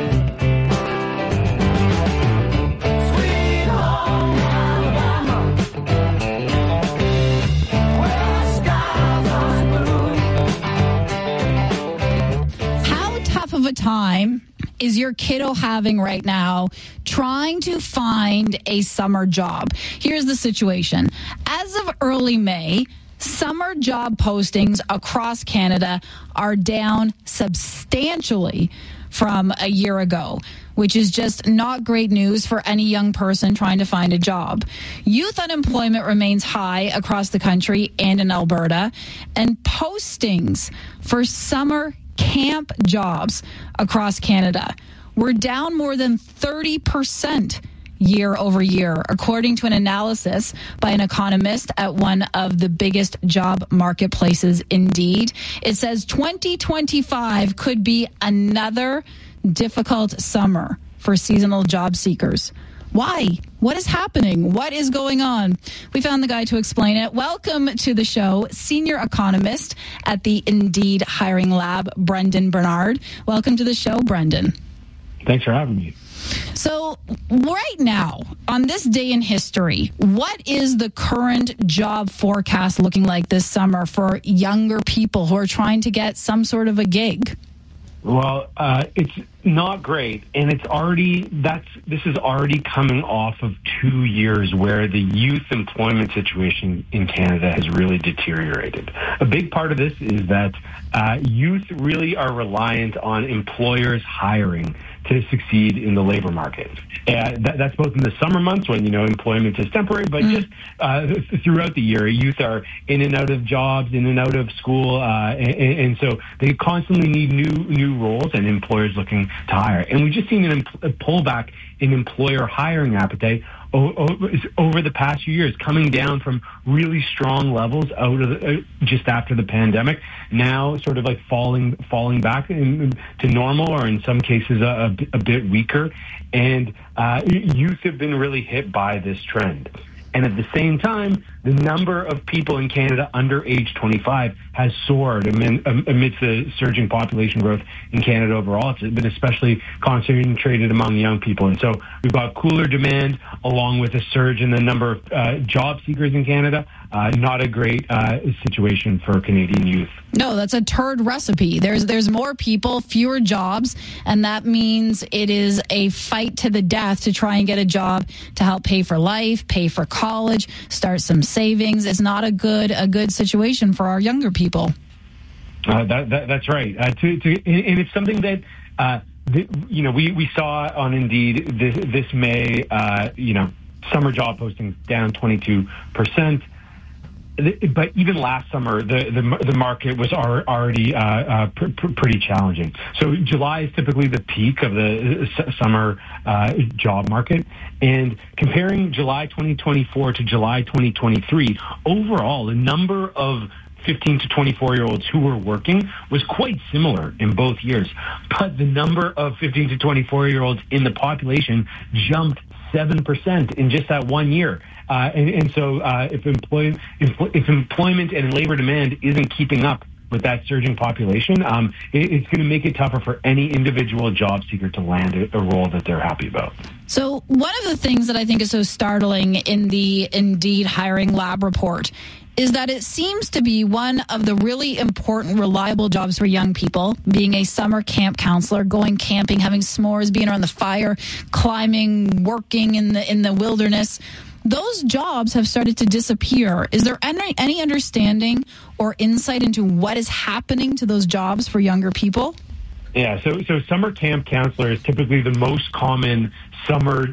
Of a time is your kiddo having right now trying to find a summer job? Here's the situation. As of early May, summer job postings across Canada are down substantially from a year ago, which is just not great news for any young person trying to find a job. Youth unemployment remains high across the country and in Alberta, and postings for summer camp jobs across Canada were down more than thirty percent year over year, according to an analysis by an economist at one of the biggest job marketplaces, Indeed. It says twenty twenty-five could be another difficult summer for seasonal job seekers. Why? What is happening? What is going on? We found the guy to explain it. Welcome to the show, senior economist at the Indeed Hiring Lab, Brendan Bernard. Welcome to the show, Brendan. Thanks for having me. So right now, on this day in history, what is the current job forecast looking like this summer for younger people who are trying to get some sort of a gig? Well, uh, it's not great, and it's already that's this is already coming off of two years where the youth employment situation in Canada has really deteriorated. A big part of this is that uh, youth really are reliant on employers hiring to succeed in the labor market. Uh, that, that's both in the summer months when, you know, employment is temporary, but mm. just uh, throughout the year, youth are in and out of jobs, in and out of school, uh, and, and so they constantly need new new roles and employers looking to hire. And we've just seen an empl- a pullback in employer hiring appetite over the past few years, coming down from really strong levels out of the, uh, just after the pandemic, now sort of like falling falling back in, to normal, or in some cases a, a, a bit weaker. And uh, youth have been really hit by this trend. And at the same time, the number of people in Canada under age twenty-five has soared amidst the surging population growth in Canada overall. It's been especially concentrated among young people. And so we've got cooler demand along with a surge in the number of uh, job seekers in Canada. Uh, not a great uh, situation for Canadian youth. No, that's a turd recipe. There's there's more people, fewer jobs, and that means it is a fight to the death to try and get a job to help pay for life, pay for college, start some savings. It's not a good a good situation for our younger people. Uh, that, that, that's right. Uh, to, to, and it's something that uh, the, you know we, we saw on Indeed this, this May. Uh, you know, summer job postings down twenty-two percent. But even last summer, the the, the market was already uh, uh, pr- pr- pretty challenging. So July is typically the peak of the summer uh, job market. And comparing July twenty twenty-four to July twenty twenty-three, overall, the number of fifteen to twenty-four-year-olds who were working was quite similar in both years. But the number of fifteen to twenty-four-year-olds in the population jumped seven percent in just that one year. Uh, and, and so uh, if, employ, if, if employment and labor demand isn't keeping up with that surging population, um, it, it's going to make it tougher for any individual job seeker to land a, a role that they're happy about. So one of the things that I think is so startling in the Indeed Hiring Lab report is that it seems to be one of the really important, reliable jobs for young people, being a summer camp counselor, going camping, having s'mores, being around the fire, climbing, working in the in the wilderness. Those jobs have started to disappear. Is there any, any understanding or insight into what is happening to those jobs for younger people? Yeah, so so summer camp counselor is typically the most common summer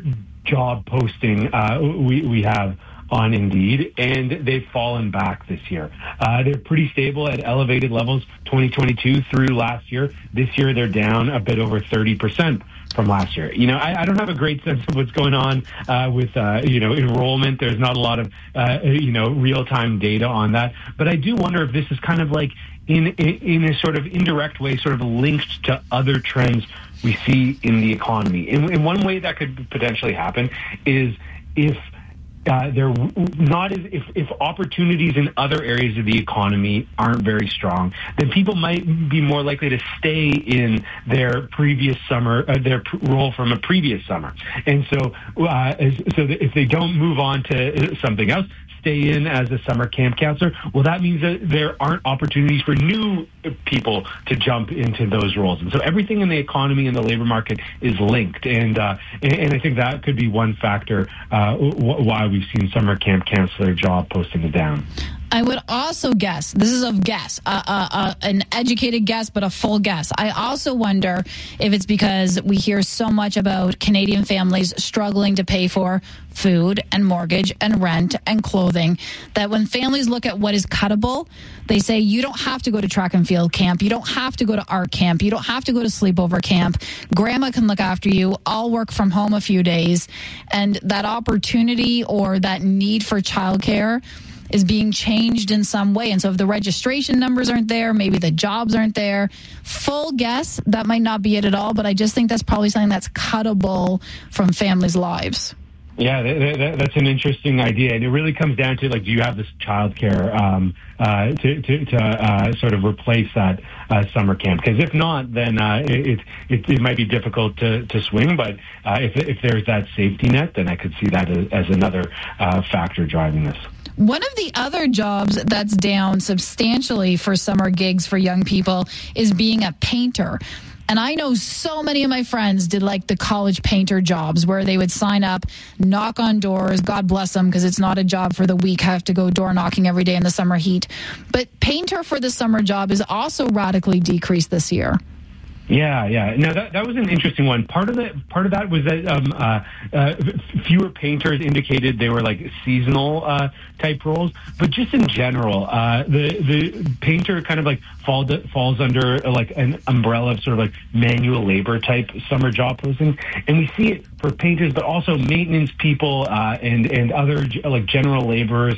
job posting uh, we, we have on Indeed, and they've fallen back this year. Uh, they're pretty stable at elevated levels twenty twenty-two through last year. This year, they're down a bit over thirty percent from last year. You know, I, I don't have a great sense of what's going on uh, with, uh, you know, enrollment. There's not a lot of, uh, you know, real-time data on that. But I do wonder if this is kind of like, in, in, in a sort of indirect way, sort of linked to other trends we see in the economy. In, in one way that could potentially happen is if Uh, they're not as if, if opportunities in other areas of the economy aren't very strong, then people might be more likely to stay in their previous summer, uh, their pr- role from a previous summer. And so, uh, as, so that if they don't move on to something else, stay in as a summer camp counselor, well, that means that there aren't opportunities for new people to jump into those roles. And so everything in the economy and the labor market is linked. And uh, and, and I think that could be one factor uh, w- why we've seen summer camp counselor job posting down. I would also guess, this is a guess, uh, uh, uh, an educated guess, but a full guess. I also wonder if it's because we hear so much about Canadian families struggling to pay for food and mortgage and rent and clothing, that when families look at what is cuttable, they say, you don't have to go to track and field camp. You don't have to go to art camp. You don't have to go to sleepover camp. Grandma can look after you. I'll work from home a few days. And that opportunity or that need for childcare is being changed in some way. And so if the registration numbers aren't there, maybe the jobs aren't there. Full guess, that might not be it at all, but I just think that's probably something that's cuttable from families' lives. Yeah, that, that, that's an interesting idea. And it really comes down to, like, do you have this childcare um, uh, to, to, to uh, sort of replace that uh, summer camp? Because if not, then uh, it, it it might be difficult to, to swing. But uh, if, if there's that safety net, then I could see that as, as another uh, factor driving this. One of the other jobs that's down substantially for summer gigs for young people is being a painter. And I know so many of my friends did like the college painter jobs where they would sign up, knock on doors, God bless them, because it's not a job for the weak, have to go door knocking every day in the summer heat. But painter for the summer job is also radically decreased this year. Yeah, yeah. Now that that was an interesting one. Part of the part of that was that um, uh, uh, fewer painters indicated they were like seasonal uh, type roles, but just in general, uh, the the painter kind of like fall, falls under uh, like an umbrella of sort of like manual labor type summer job postings, and we see it for painters, but also maintenance people uh, and and other like general laborers.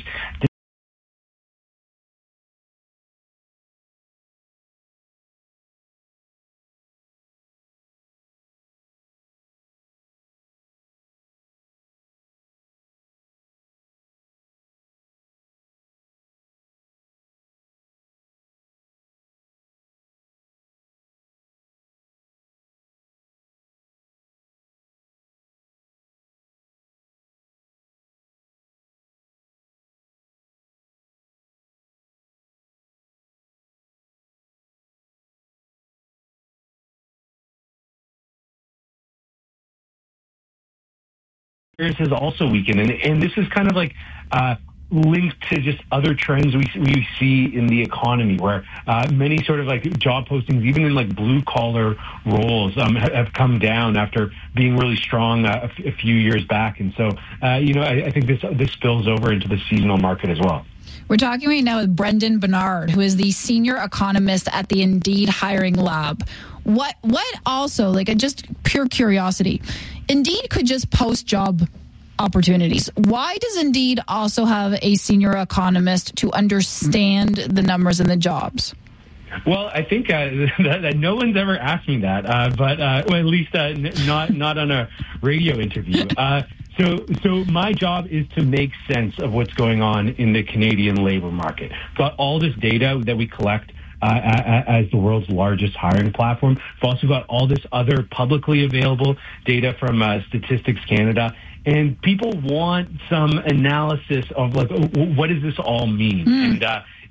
Has also weakened, and, and this is kind of like uh, linked to just other trends we we see in the economy, where uh, many sort of like job postings, even in like blue collar roles, um, have, have come down after being really strong uh, a, f- a few years back, and so uh, you know I, I think this this spills over into the seasonal market as well. We're talking right now with Brendan Bernard, who is the senior economist at the Indeed Hiring Lab. What what also, like a just pure curiosity, Indeed could just post job opportunities. Why does Indeed also have a senior economist to understand the numbers and the jobs? Well, I think uh, that, that no one's ever asked me that, uh, but uh, well, at least uh, n- not not on a radio interview. Uh, so, so my job is to make sense of what's going on in the Canadian labor market. Got all this data that we collect Uh, as the world's largest hiring platform. We've also got all this other publicly available data from uh, Statistics Canada, and people want some analysis of like, what does this all mean? Mm. And uh,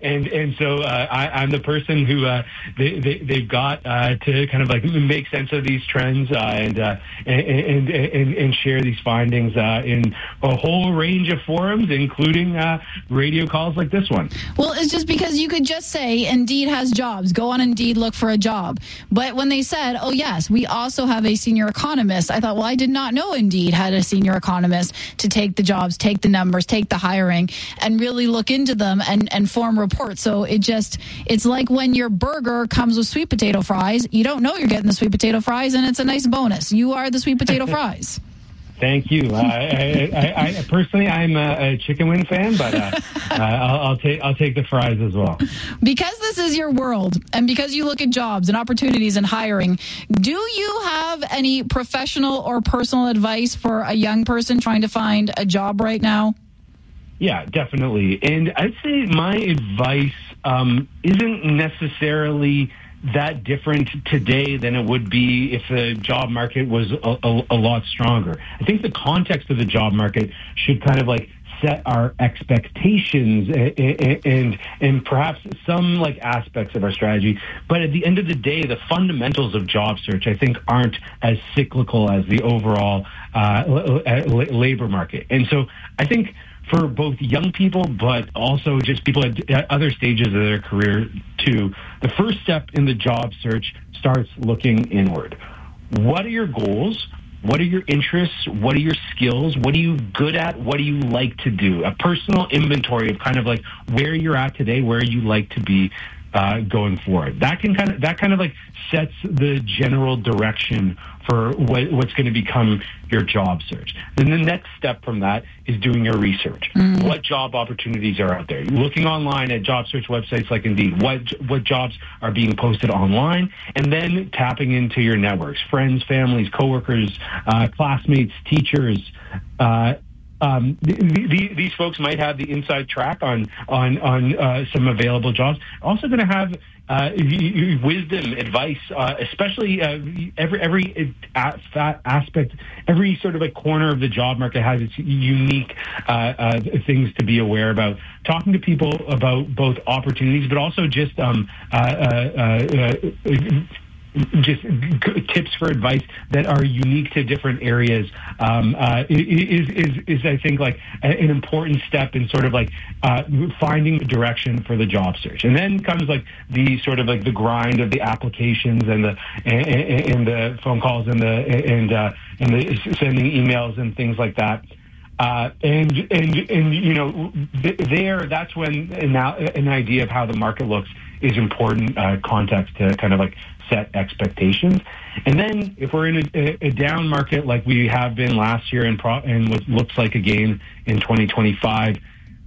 and and so uh, I, I'm the person who uh, they, they they've got uh, to kind of like make sense of these trends uh, and, uh, and, and and and share these findings uh, in a whole range of forums, including uh, radio calls like this one. Well, it's just because you could just say Indeed has jobs. Go on Indeed, look for a job. But when they said, oh, yes, we also have a senior economist, I thought, well, I did not know Indeed had a senior economist to take the jobs, take the numbers, take the hiring, and really look into them and, and form reports. So it just, it's like when your burger comes with sweet potato fries, you don't know you're getting the sweet potato fries, and it's a nice bonus. You are the sweet potato fries. Thank you. Uh, I, I, I personally, I'm a, a chicken wing fan, but uh, uh, I'll, I'll take I'll take the fries as well. Because this is your world, and because you look at jobs and opportunities and hiring, do you have any professional or personal advice for a young person trying to find a job right now? Yeah, definitely. And I'd say my advice um, isn't necessarily that different today than it would be if the job market was a, a, a lot stronger. I think the context of the job market should kind of like set our expectations and, and and perhaps some like aspects of our strategy. But at the end of the day, the fundamentals of job search, I think, aren't as cyclical as the overall uh, labor market. And so I think for both young people, but also just people at other stages of their career too, the first step in the job search starts looking inward. What are your goals? What are your interests? What are your skills? What are you good at? What do you like to do? A personal inventory of kind of like where you're at today, where you like to be uh, going forward. That can kind of that kind of like sets the general direction for what, what's going to become your job search. Then the next step from that is doing your research. Mm-hmm. What job opportunities are out there? Looking online at job search websites like Indeed. What what jobs are being posted online? And then tapping into your networks, friends, families, coworkers, uh, classmates, teachers. Uh, Um, the, the, these folks might have the inside track on on on uh, some available jobs. Also, going to have uh, wisdom, advice, uh, especially uh, every every aspect, every sort of a corner of the job market has its unique uh, uh, things to be aware about. Talking to people about both opportunities, but also just um, uh, uh, uh, just tips for advice that are unique to different areas um, uh, is, is, is, I think, like an important step in sort of like uh, finding the direction for the job search. And then comes like the sort of like the grind of the applications and the and, and the phone calls and the and uh, and the sending emails and things like that. Uh, and, and, and, you know, th- there, that's when an, an idea of how the market looks is important uh, context to kind of like set expectations. And then if we're in a, a down market like we have been last year and, pro- and what looks like again in twenty twenty-five,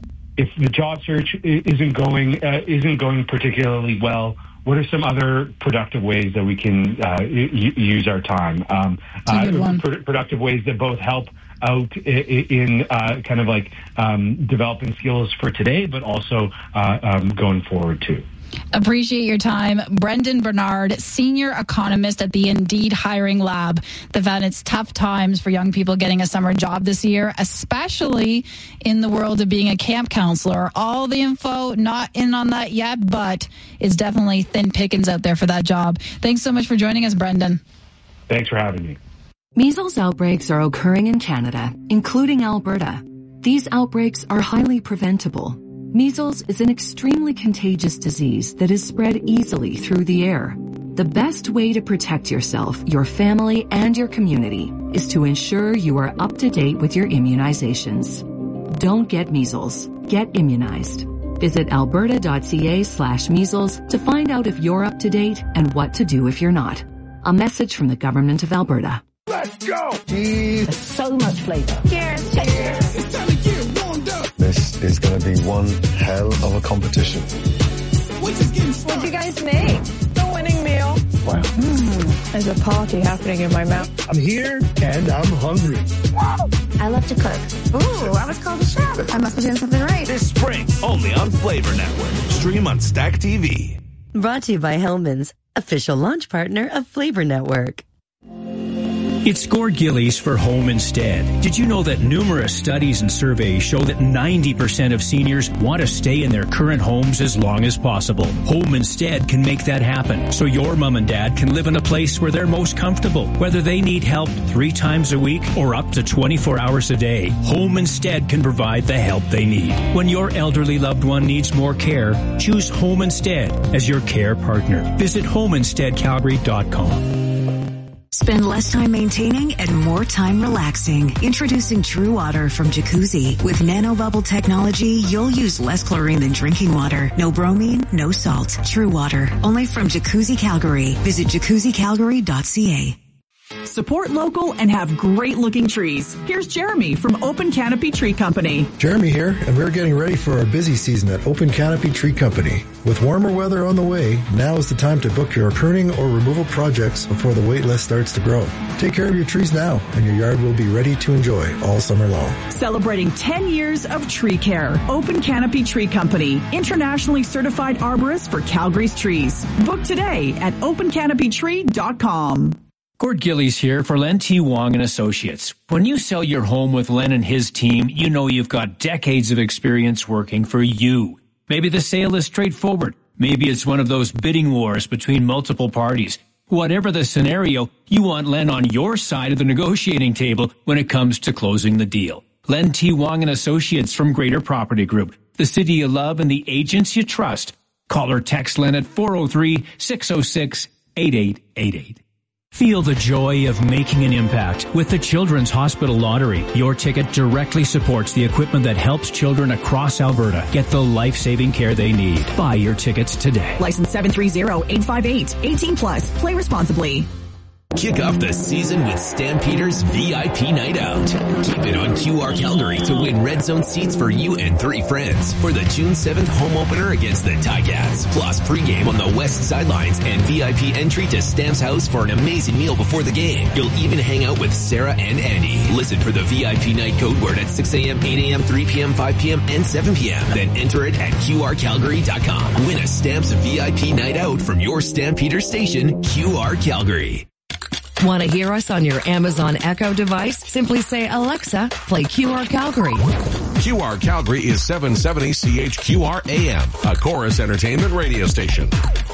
if the job search isn't going, uh, isn't going particularly well, what are some other productive ways that we can uh, y- use our time? Um, uh, pr- productive ways that both help out in uh, kind of like um, developing skills for today, but also uh, um, going forward too. Appreciate your time. Brendan Bernard, senior economist at the Indeed Hiring Lab, that found it's tough times for young people getting a summer job this year, especially in the world of being a camp counselor. All the info, not in on that yet, but it's definitely thin pickings out there for that job. Thanks so much for joining us, Brendan. Thanks for having me. Measles outbreaks are occurring in Canada, including Alberta. These outbreaks are highly preventable. Measles is an extremely contagious disease that is spread easily through the air. The best way to protect yourself, your family, and your community is to ensure you are up to date with your immunizations. Don't get measles. Get immunized. Visit alberta.ca slash measles to find out if you're up to date and what to do if you're not. A message from the Government of Alberta. Let's go! Cheers. So much flavor. Cheers. Cheers. It's time to get warmed up. This is going to be one hell of a competition. What'd you guys make? The winning meal. Wow. Mm, there's a party happening in my mouth. I'm here and I'm hungry. I love to cook. Ooh, I was called a chef. I must be doing something right. This spring, only on Flavor Network. Stream on Stack T V. Brought to you by Hellman's, official launch partner of Flavor Network. It's Gord Gillies for Home Instead. Did you know that numerous studies and surveys show that ninety percent of seniors want to stay in their current homes as long as possible? Home Instead can make that happen, so your mom and dad can live in a place where they're most comfortable, whether they need help three times a week or up to twenty-four hours a day. Home Instead can provide the help they need. When your elderly loved one needs more care, choose Home Instead as your care partner. Visit home instead calgary dot com. Spend less time maintaining and more time relaxing. Introducing True Water from Jacuzzi. With nanobubble technology, you'll use less chlorine than drinking water. No bromine, no salt. True Water. Only from Jacuzzi Calgary. Visit jacuzzi calgary dot c a. Support local and have great-looking trees. Here's Jeremy from Open Canopy Tree Company. Jeremy here, and we're getting ready for our busy season at Open Canopy Tree Company. With warmer weather on the way, now is the time to book your pruning or removal projects before the wait list starts to grow. Take care of your trees now, and your yard will be ready to enjoy all summer long. Celebrating ten years of tree care. Open Canopy Tree Company, internationally certified arborist for Calgary's trees. Book today at open canopy tree dot com. Gord Gillies here for Len T. Wong and Associates. When you sell your home with Len and his team, you know you've got decades of experience working for you. Maybe the sale is straightforward. Maybe it's one of those bidding wars between multiple parties. Whatever the scenario, you want Len on your side of the negotiating table when it comes to closing the deal. Len T. Wong and Associates from Greater Property Group, the city you love and the agents you trust. Call or text Len at four oh three, six oh six, eight eight eight eight. Feel the joy of making an impact with the Children's Hospital Lottery. Your ticket directly supports the equipment that helps children across Alberta get the life-saving care they need. Buy your tickets today. License seven three zero eight five eight. eighteen plus. Play responsibly. Kick off the season with Stampeders V I P Night Out. Keep it on Q R Calgary to win Red Zone seats for you and three friends for the June seventh home opener against the Ticats. Plus pregame on the west sidelines and V I P entry to Stamps House for an amazing meal before the game. You'll even hang out with Sarah and Andy. Listen for the V I P night code word at six a.m., eight a.m., three p.m., five p.m., and seven p.m. Then enter it at Q R calgary dot com. Win a Stamps V I P Night Out from your Stampeder station, Q R Calgary. Want to hear us on your Amazon Echo device? Simply say, Alexa, play Q R Calgary. Q R Calgary is seven seventy C H Q R A M, a Chorus Entertainment radio station.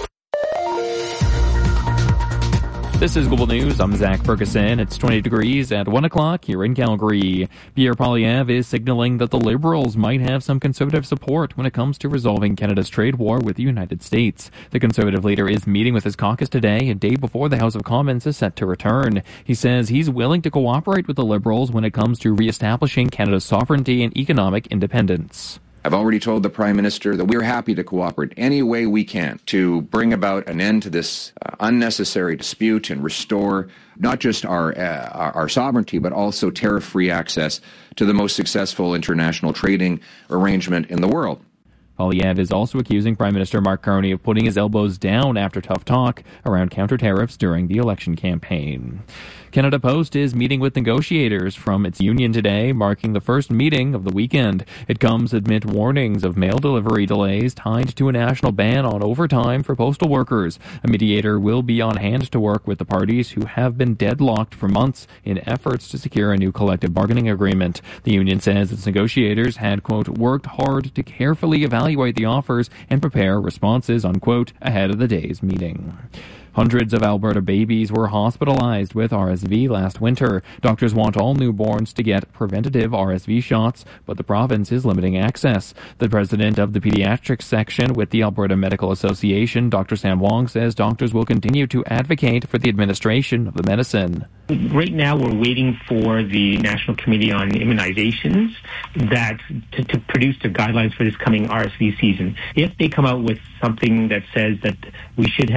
This is Global News. I'm Zach Ferguson. It's twenty degrees at one o'clock here in Calgary. Pierre Poilievre is signaling that the Liberals might have some Conservative support when it comes to resolving Canada's trade war with the United States. The Conservative leader is meeting with his caucus today, a day before the House of Commons is set to return. He says he's willing to cooperate with the Liberals when it comes to reestablishing Canada's sovereignty and economic independence. I've already told the Prime Minister that we're happy to cooperate any way we can to bring about an end to this uh, unnecessary dispute and restore not just our, uh, our our sovereignty, but also tariff-free access to the most successful international trading arrangement in the world. Poilievre is also accusing Prime Minister Mark Carney of putting his elbows down after tough talk around counter-tariffs during the election campaign. Canada Post is meeting with negotiators from its union today, marking the first meeting of the weekend. It comes amid warnings of mail delivery delays tied to a national ban on overtime for postal workers. A mediator will be on hand to work with the parties who have been deadlocked for months in efforts to secure a new collective bargaining agreement. The union says its negotiators had, quote, worked hard to carefully evaluate the offers and prepare responses, unquote, ahead of the day's meeting. Hundreds of Alberta babies were hospitalized with R S V last winter. Doctors want all newborns to get preventative R S V shots, but the province is limiting access. The president of the pediatrics section with the Alberta Medical Association, Doctor Sam Wong, says doctors will continue to advocate for the administration of the medicine. Right now, we're waiting for the National Committee on Immunizations that to, to produce the guidelines for this coming R S V season. If they come out with something that says that we should have